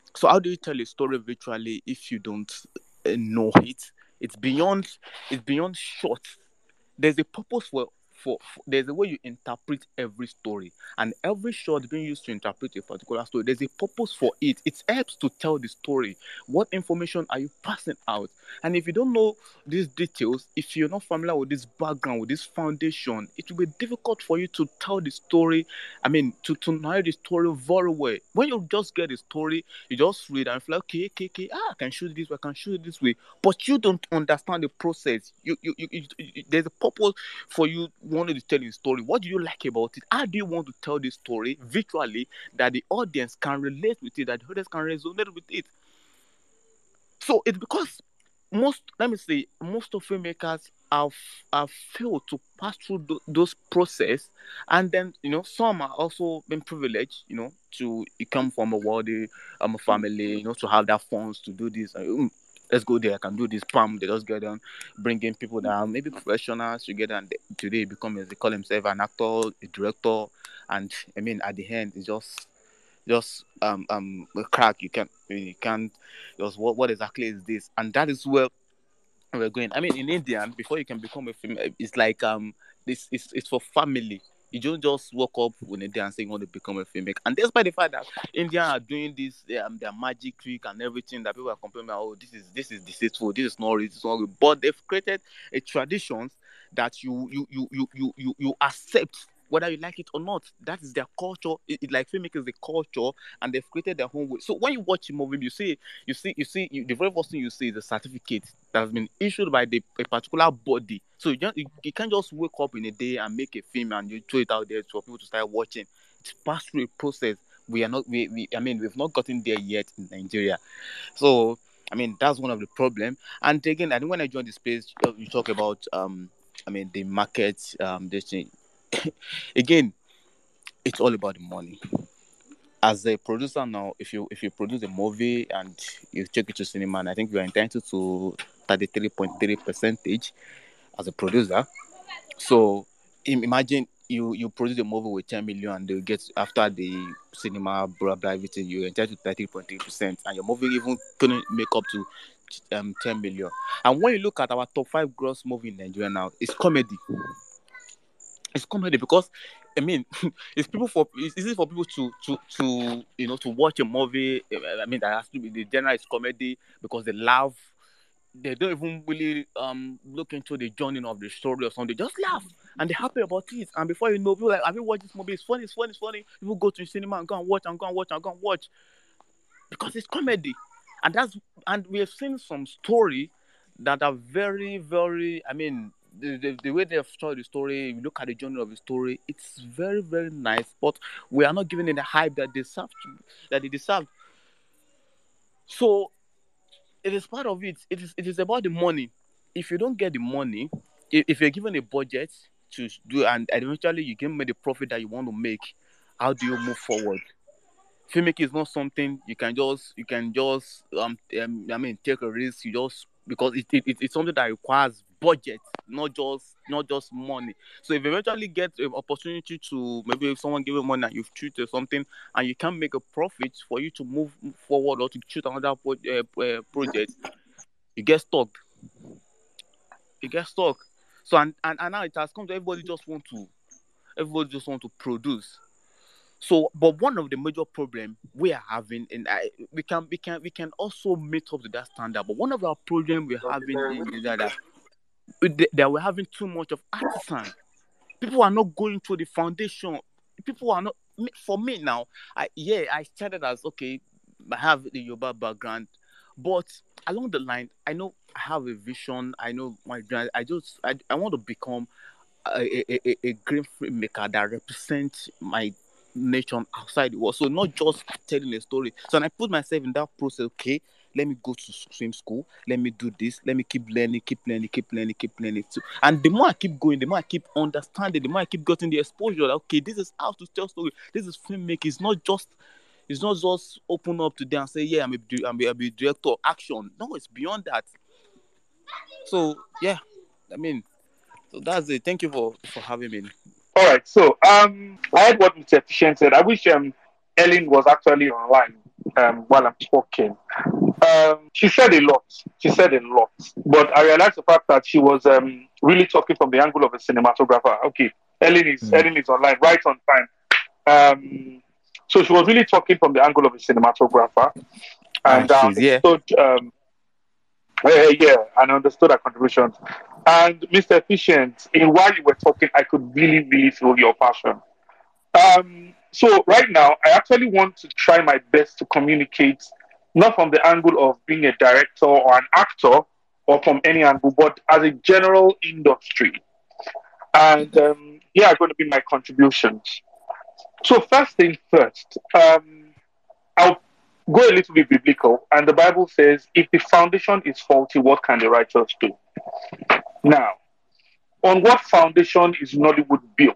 So how do you tell a story virtually if you don't uh, know it? It's beyond. It's beyond short. There's a purpose for, for, for there's a way you interpret every story, and every shot being used to interpret a particular story, there's a purpose for it. It helps to tell the story. What information are you passing out? And if you don't know these details, if you're not familiar with this background, with this foundation, it will be difficult for you to tell the story. I mean, to, to narrate the story very well. When you just get the story, you just read and feel like, okay, okay, okay, ah, I can shoot it this way, I can shoot it this way. But you don't understand the process. You, you, you, you, you there's a purpose for you wanting to tell a story. What do you like about it? How do you want to tell this story virtually that the audience can relate with it, that the audience can resonate with it? So it's because most, let me say, most of filmmakers have have failed to pass through th- those process, and then you know some are also been privileged, you know, to come from a wealthy um family, you know, to have that funds to do this. Uh, mm, let's go there. I can do this. Pam, they just get them, bring in people that are maybe professionals together, and they, today become, as they call themselves, an actor, a director, and I mean at the end it's just just um um a crack. You can't you can't just what what exactly is this? And that is where we're going. I mean, in India, before you can become a film, it's like um, this it's it's for family. You don't just walk up in India and say you want to become a filmmaker. And despite the fact that India are doing this, um, their magic trick and everything that people are complaining about, oh, this is this is deceitful, this is not real, this is not real. But they've created a tradition that you you you you you you, you accept whether you like it or not. That is their culture. It, it like filmmakers, the culture, and they've created their own way. So when you watch a movie, you see, you see, you see, you, the very first thing you see is a certificate that has been issued by the a particular body. So you, just, you, you can't just wake up in a day and make a film and you throw it out there for people to start watching. It's passed through a process. We are not, we, we I mean, we've not gotten there yet in Nigeria. So I mean, that's one of the problem. And again, I think when I joined the space, you talk about, um, I mean, the market, um, this thing. Again, it's all about the money. As a producer now, if you if you produce a movie and you take it to cinema, and I think you are entitled to thirty-three point three percentage as a producer. So imagine you you produce a movie with ten million and they get, after the cinema, blah blah everything, you're entitled to thirty point three percent, and your movie even couldn't make up to um ten million. And when you look at our top five gross movie in Nigeria now, it's comedy. It's comedy because I mean, it's people for it's easy for people to to to you know to watch a movie. I mean, that has to be, the genre is comedy because they laugh. They don't even really um look into the journey of the story or something. They just laugh and they're happy about it. And before you know, people like, have you watched this movie? It's funny, it's funny, it's funny. People go to the cinema and go and watch and go and watch and go and watch because it's comedy. And that's and we have seen some story that are very, very. I mean, the, the, the way they have told the story, you look at the journey of the story, it's very, very nice. But we are not giving it the hype that they deserve, to, that they deserve. So it is part of it. It is it is about the money. If you don't get the money, if, if you're given a budget to do, and eventually you can make the profit that you want to make, how do you move forward? Filmmaking is not something you can just you can just um, um I mean take a risk. You just because it, it it's something that requires budget, not just not just money. So if you eventually get an opportunity to, maybe if someone give you money and you've treated something and you can't make a profit for you to move forward or to shoot another pro- uh, uh, project, you get stuck. You get stuck. So and, and and now it has come to everybody just want to everybody just want to produce. So, but one of the major problems we are having, and I, we can we can we can also meet up to that standard. But one of our problems we're having is that that that we're having too much of artisan. People are not going through the foundation. People are not. For me now, I yeah, I started as okay. I have the Yoruba background, but along the line, I know I have a vision. I know my I just I, I want to become a a, a, a great filmmaker that represents my nation outside the world. So not just telling a story. So when I put myself in that process, okay, let me go to swim school, let me do this, let me keep learning, keep learning, keep learning, keep learning. So, and the more I keep going, the more I keep understanding, the more I keep getting the exposure that, okay, this is how to tell story. This is filmmaking. It's not just it's not just open up to them and say, yeah, I'm a, I'm a, I'm a director of action. No, it's beyond that. So yeah, I mean, so that's it. Thank you for, for having me. All right. So um, I heard what Mister Efficient said. I wish um Ellen was actually online. um, while I'm talking. Um, she said a lot. She said a lot. But I realized the fact that she was um, really talking from the angle of a cinematographer. Okay, Ellen is Mm. Ellen is online, right on time. Um, so she was really talking from the angle of a cinematographer, and And I she's here. understood. Um, uh, yeah, and understood her contributions. And Mister Efficient, in while you were talking, I could really, really feel your passion. Um, so right now, I actually want to try my best to communicate, not from the angle of being a director or an actor, or from any angle, but as a general industry. And um, here are going to be my contributions. So first thing first, um, I'll go a little bit biblical, and the Bible says, "If the foundation is faulty, what can the righteous do?" Now, on what foundation is Nollywood built?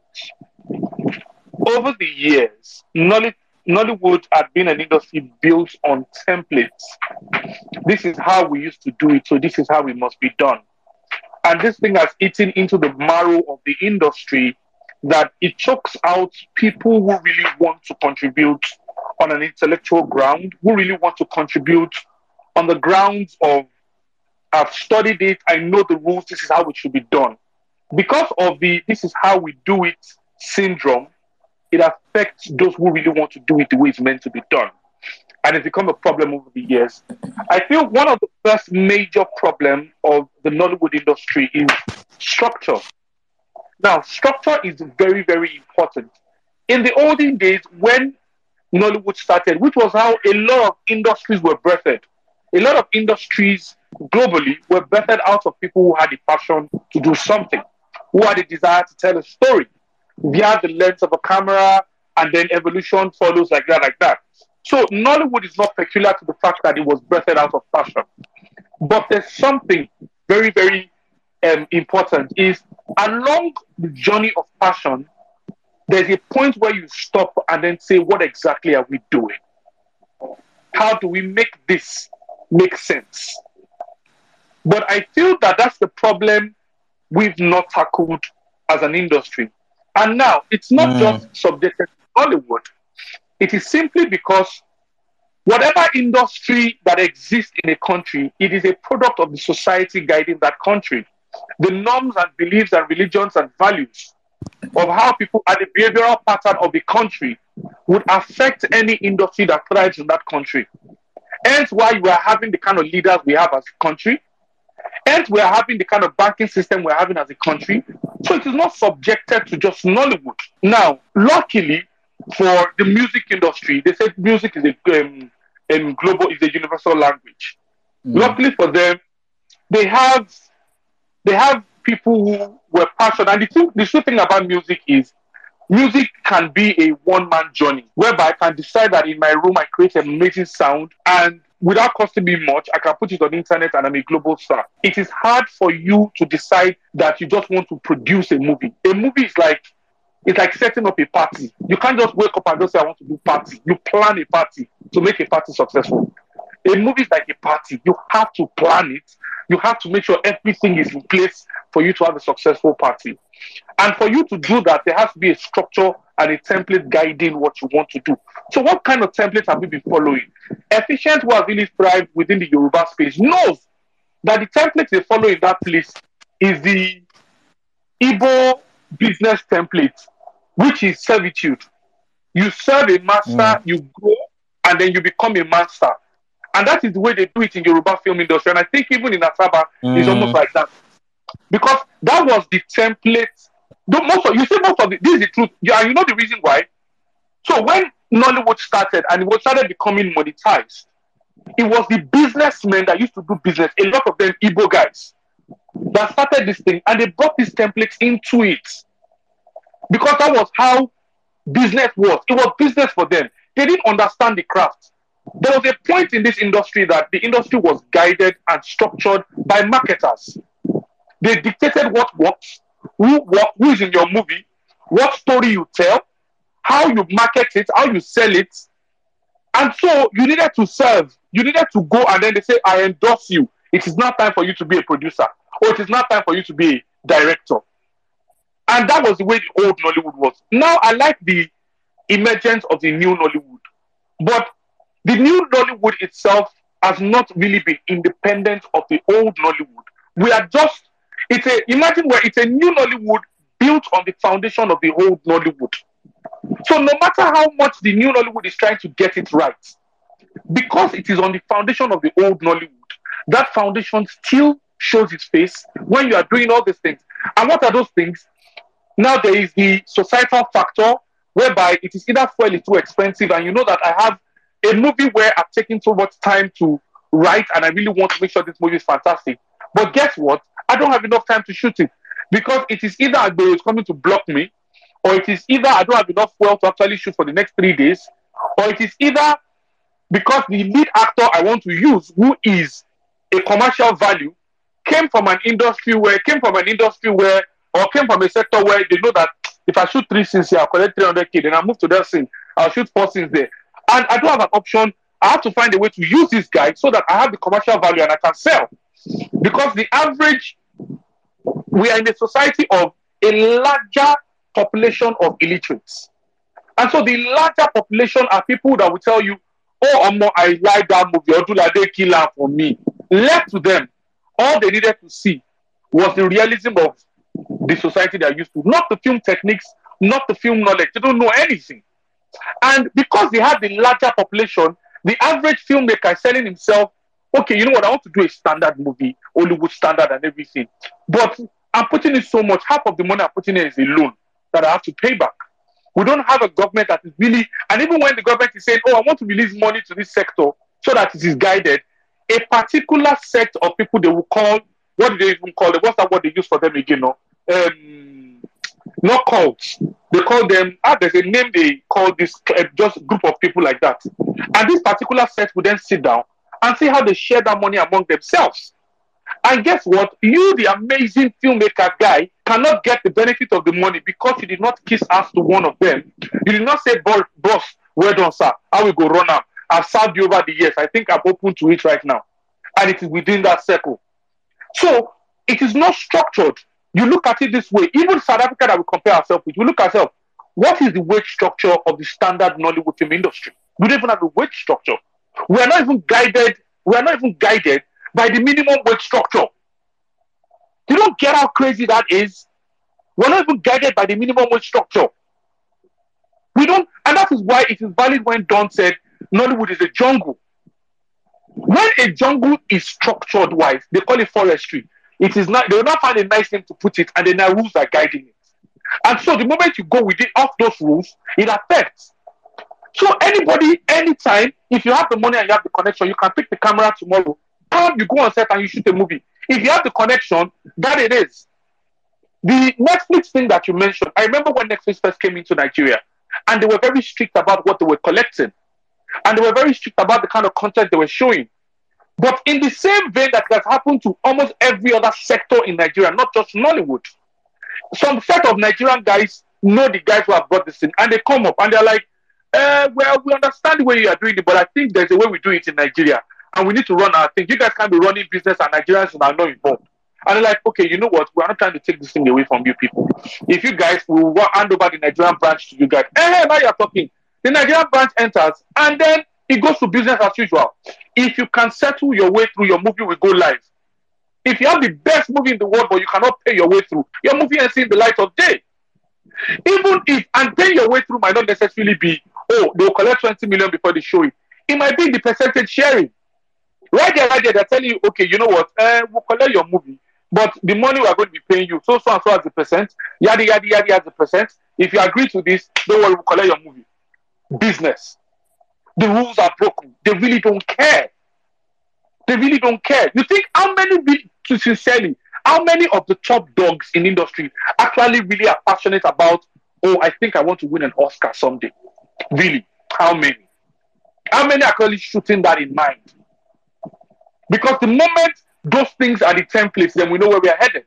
Over the years, Nolly, Nollywood had been an industry built on templates. This is how we used to do it, so this is how it must be done. And this thing has eaten into the marrow of the industry that it chokes out people who really want to contribute on an intellectual ground, who really want to contribute on the grounds of, I've studied it, I know the rules, this is how it should be done. Because of the this is how we do it syndrome, it affects those who really want to do it the way it's meant to be done. And it's become a problem over the years. I feel one of the first major problems of the Nollywood industry is structure. Now, structure is very, very important. In the olden days, when Nollywood started, which was how a lot of industries were birthed, a lot of industries globally were birthed out of people who had a passion to do something, who had a desire to tell a story via the lens of a camera, and then evolution follows like that, like that. So Nollywood is not peculiar to the fact that it was birthed out of passion. But there's something very, very um, important is along the journey of passion, there's a point where you stop and then say, what exactly are we doing? How do we make this make sense? But I feel that that's the problem we've not tackled as an industry. And now, it's not Mm. just subjected to Hollywood. It is simply because whatever industry that exists in a country, it is a product of the society guiding that country. The norms and beliefs and religions and values of how people and the behavioral pattern of the country would affect any industry that thrives in that country. Hence why we are having the kind of leaders we have as a country. Hence we are having the kind of banking system we're having as a country. So it is not subjected to just Nollywood. Now, luckily for the music industry, they said music is a um, um, global, is a universal language. Mm. Luckily for them, they have they have people who were passionate. And the, thing, the true thing about music is music can be a one-man journey, whereby I can decide that in my room I create an amazing sound, and without costing me much, I can put it on the internet and I'm a global star. It is hard for you to decide that you just want to produce a movie. A movie is like it's like setting up a party. You can't just wake up and just say, I want to do party. You plan a party to make a party successful. A movie is like a party. You have to plan it. You have to make sure everything is in place for you to have a successful party. And for you to do that, there has to be a structure and a template guiding what you want to do. So what kind of template have we been following? Efficient, who has really thrived within the Yoruba space, knows that the template they follow in that place is the Igbo business template, which is servitude. You serve a master, mm. you go, and then you become a master. And that is the way they do it in Yoruba film industry. And I think even in Asaba, mm. it's almost like that. Because that was the template. The, most of, you see, most of the, this is the truth. Yeah, you know the reason why? So when Nollywood started and it started becoming monetized, it was the businessmen that used to do business, a lot of them Igbo guys, that started this thing, and they brought this template into it. Because that was how business was. It was business for them. They didn't understand the craft. There was a point in this industry that the industry was guided and structured by marketers. They dictated what works, who, what, who is in your movie, what story you tell, how you market it, how you sell it. And so you needed to serve. You needed to go, and then they say, I endorse you. It is not time for you to be a producer, or it is not time for you to be a director. And that was the way the old Nollywood was. Now I like the emergence of the new Nollywood. But the new Nollywood itself has not really been independent of the old Nollywood. We are just, it's a, imagine where it's a new Nollywood built on the foundation of the old Nollywood. So no matter how much the new Nollywood is trying to get it right, because it is on the foundation of the old Nollywood, that foundation still shows its face when you are doing all these things. And what are those things? Now there is the societal factor, whereby it is either fuel is too expensive, and you know that I have a movie where I've taken so much time to write, and I really want to make sure this movie is fantastic. But guess what? I don't have enough time to shoot it, because it is either Agbero is coming to block me, or it is either I don't have enough fuel to actually shoot for the next three days, or it is either because the lead actor I want to use, who is a commercial value, came from an industry where came from an industry where or came from a sector where they know that if I shoot three scenes here, I'll collect three hundred K, then I'll move to that scene, I'll shoot four scenes there. And I don't have an option. I have to find a way to use this guy so that I have the commercial value and I can sell. Because the average, we are in a society of a larger population of illiterates. And so the larger population are people that will tell you, oh, Omo, I like that movie, Odulade killer for me. Left to them, all they needed to see was the realism of the society they are used to, not the film techniques, not the film knowledge. They don't know anything. And because they have the larger population, the average filmmaker is selling himself, okay, you know what, I want to do a standard movie, Hollywood standard and everything. But I'm putting in so much, half of the money I'm putting in is a loan that I have to pay back. We don't have a government that is really, and even when the government is saying, oh, I want to release money to this sector so that it is guided, a particular set of people they will call, what do they even call them? What's that word they use for them again? No? Um, not cults. They call them, ah, there's a name they call this, uh, just group of people like that. And this particular set will then sit down and see how they share that money among themselves. And guess what? You, the amazing filmmaker guy, cannot get the benefit of the money because you did not kiss ass to one of them. You did not say, boss, well done, sir. I will go run up. I've served you over the years. I think I'm open to it right now. And it is within that circle. So it is not structured. You look at it this way. Even South Africa that we compare ourselves with, we look at ourselves, what is the wage structure of the standard Nollywood film industry? We don't even have a wage structure. We are not even guided, we are not even guided by the minimum wage structure. You don't get how crazy that is. We're not even guided by the minimum wage structure. We don't, and that is why it is valid when Don said Nollywood is a jungle. When a jungle is structured wise, they call it forestry. It is not, they will not find a nice name to put it, and then the rules are guiding it. And so the moment you go within off those rules, it affects. So anybody, anytime, if you have the money and you have the connection, you can pick the camera tomorrow. Bam, you go on set and you shoot a movie. If you have the connection, that it is. The Netflix thing that you mentioned, I remember when Netflix first came into Nigeria, and they were very strict about what they were collecting. And they were very strict about the kind of content they were showing. But in the same vein that has happened to almost every other sector in Nigeria, not just Nollywood, some set of Nigerian guys know the guys who have got this thing, and they come up and they're like, uh, well, we understand the way you are doing it, but I think there's a way we do it in Nigeria, and we need to run our thing. You guys can't be running business and Nigerians are not involved. And they're like, okay, you know what? We're not trying to take this thing away from you people. If you guys will hand over the Nigerian branch to you guys, eh, now you're talking. The Nigerian branch enters, and then it goes to business as usual. If you can settle your way through, your movie will go live. If you have the best movie in the world, but you cannot pay your way through, your movie ain't seen the light of day. Even if, and paying your way through might not necessarily be, oh, they'll collect twenty million before they show it. It might be the percentage sharing. Right there, right there, they're telling you, okay, you know what, uh, we'll collect your movie, but the money we're going to be paying you, so, so and so as a percent, yada, yada, yada, as a percent. If you agree to this, don't worry, we'll collect your movie. Business. The rules are broken. They really don't care. They really don't care. You think how many, sincerely, how many of the top dogs in industry actually really are passionate about, oh, I think I want to win an Oscar someday? Really? How many? How many are actually shooting that in mind? Because the moment those things are the templates, then we know where we are headed.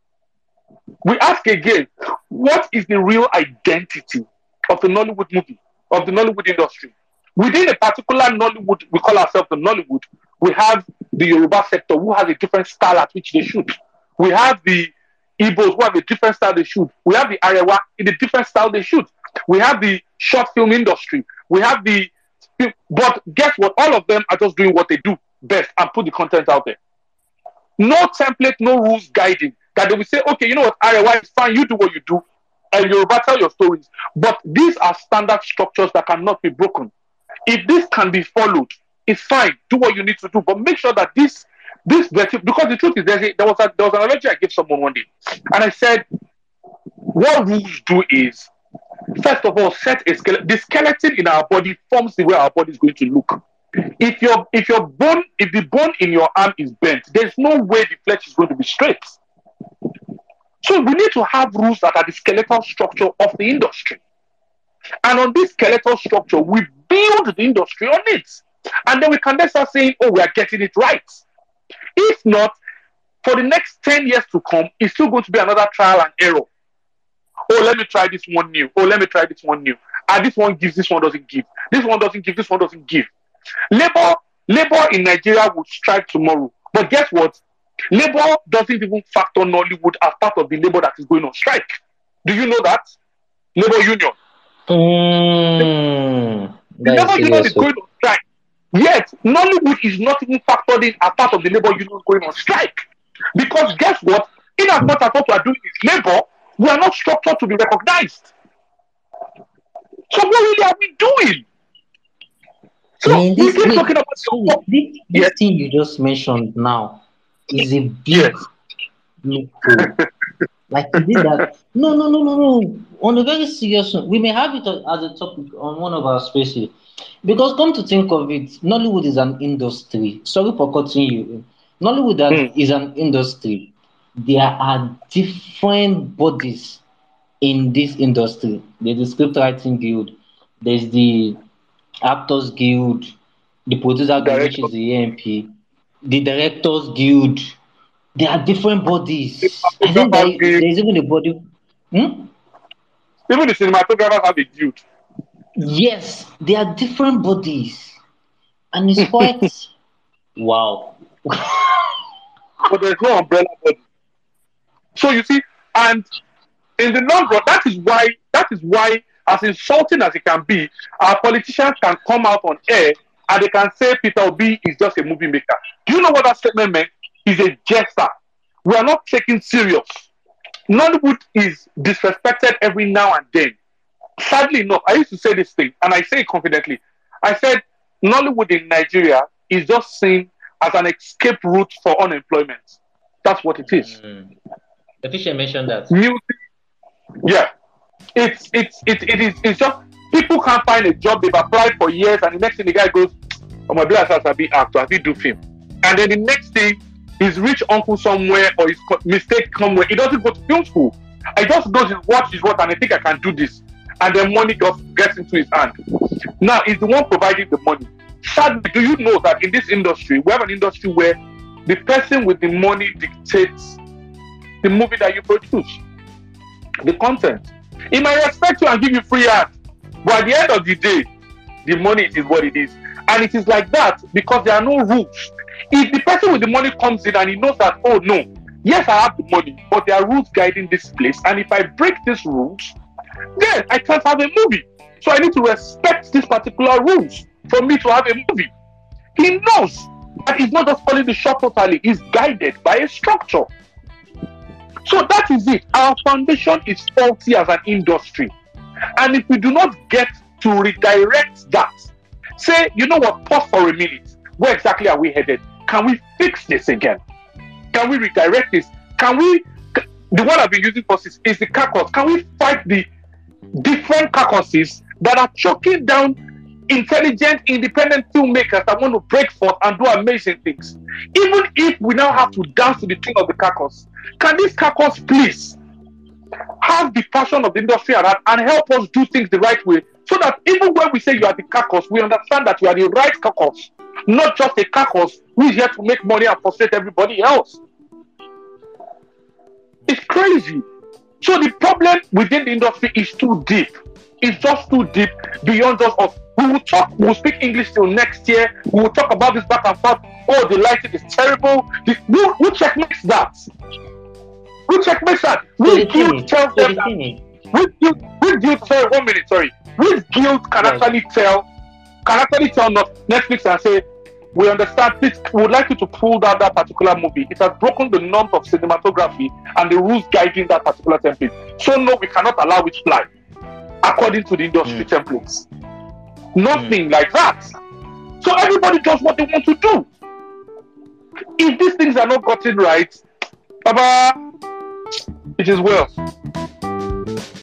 We ask again, what is the real identity of the Nollywood movie, of the Nollywood industry? Within a particular Nollywood, we call ourselves the Nollywood, we have the Yoruba sector who has a different style at which they shoot. We have the Igbos who have a different style they shoot. We have the Arewa in a different style they shoot. We have the short film industry. We have the But guess what? All of them are just doing what they do best and put the content out there. No template, no rules guiding. That they will say, okay, you know what, Arewa, it's fine, you do what you do, and you tell your stories. But these are standard structures that cannot be broken. If this can be followed, it's fine. Do what you need to do, but make sure that this, this because the truth is, there's a, there was a, there was an analogy I gave someone one day, and I said, what rules do is, first of all, set a skeleton. The skeleton in our body forms the way our body is going to look. If your if your bone, if the bone in your arm is bent, there's no way the flesh is going to be straight. So we need to have rules that are the skeletal structure of the industry. And on this skeletal structure, we build the industry on it. And then we can then start saying, oh, we are getting it right. If not, for the next ten years to come, it's still going to be another trial and error. Oh, let me try this one new. Oh, let me try this one new. And this one gives, this one doesn't give. This one doesn't give, this one doesn't give. Labor, labor in Nigeria will strike tomorrow. But guess what? Labor doesn't even factor Nollywood as part of the labor that is going on strike. Do you know that? Labor union. Mm, the labor union is going on strike. Yet, Nollywood is not even factored in as part of the labor union going on strike. Because guess what? In as much as what we are doing is labor, we are not structured to be recognized. So what really are we doing? So I mean, this, we keep wait, talking about so this, this yes. thing you just mentioned now is a big yes. loophole. Like, is it that? No, no, no, no, no. On a very serious note, we may have it as a topic on one of our spaces. Because come to think of it, Nollywood is an industry. Sorry for cutting you. Nollywood mm. is an industry. There are different bodies in this industry. There's the scriptwriting guild, there's the actors guild, the producer guild, which is the A M P, the directors guild. There are different bodies. I think there, there's even a body. Hmm? Even the cinematographers have a guild. Yes, there are different bodies, and it's quite wow. But there's no umbrella body. So you see, and in the long run, that is why that is why, as insulting as it can be, our politicians can come out on air and they can say Peter Obi is just a movie maker. Do you know what that statement meant? He's a jester. We are not taken serious. Nollywood is disrespected every now and then. Sadly enough, I used to say this thing, and I say it confidently. I said Nollywood in Nigeria is just seen as an escape route for unemployment. That's what it is. Mm. The Fisher mentioned that. Music, yeah. It's it's it, it is it's just people can't find a job. They've applied for years, and the next thing the guy goes, "Oh my blood, I be actor, I be do film," and then the next thing, his rich uncle somewhere or his mistake somewhere, he doesn't go to film school. I just goes and watch his work, and I think I can do this, and then money just gets into his hand. Now he's the one providing the money. Sadly, do you know that in this industry, we have an industry where the person with the money dictates the movie that you produce, the content. He might respect you and give you free art, but at the end of the day, the money is what it is. And it is like that because there are no rules. If the person with the money comes in and he knows that, oh no, yes, I have the money, but there are rules guiding this place, and if I break these rules, then I can't have a movie. So I need to respect these particular rules for me to have a movie. He knows that he's not just following the shop totally, he's guided by a structure. So that is it. Our foundation is faulty as an industry. And if we do not get to redirect that, say, you know what, pause for a minute. Where exactly are we headed? Can we fix this again? Can we redirect this? Can we, the one I've been using for this is the caucus. Can we fight the different caucuses that are choking down intelligent, independent filmmakers that want to break forth and do amazing things? Even if we now have to dance to the tune of the caucus, can this caucus please have the passion of the industry around and help us do things the right way, so that even when we say you are the caucus, we understand that you are the right caucus, not just a caucus who is here to make money and frustrate everybody else. It's crazy. So the problem within the industry is too deep. It's just too deep beyond just us. We will talk, we will speak English till next year. We will talk about this back and forth. Oh, the lighting is terrible. The, who, who checkmates that? Who checkmates that? Which guild tells them that? Which guild, which guild, sorry, one minute, sorry. Which guild can yes. actually tell can actually tell Netflix and say, we understand, please, we would like you to pull down that particular movie. It has broken the norms of cinematography and the rules guiding that particular template. So no, we cannot allow it fly according to the industry mm. templates. Nothing mm. like that. So everybody does what they want to do. If these things are not gotten right, Baba, it is well.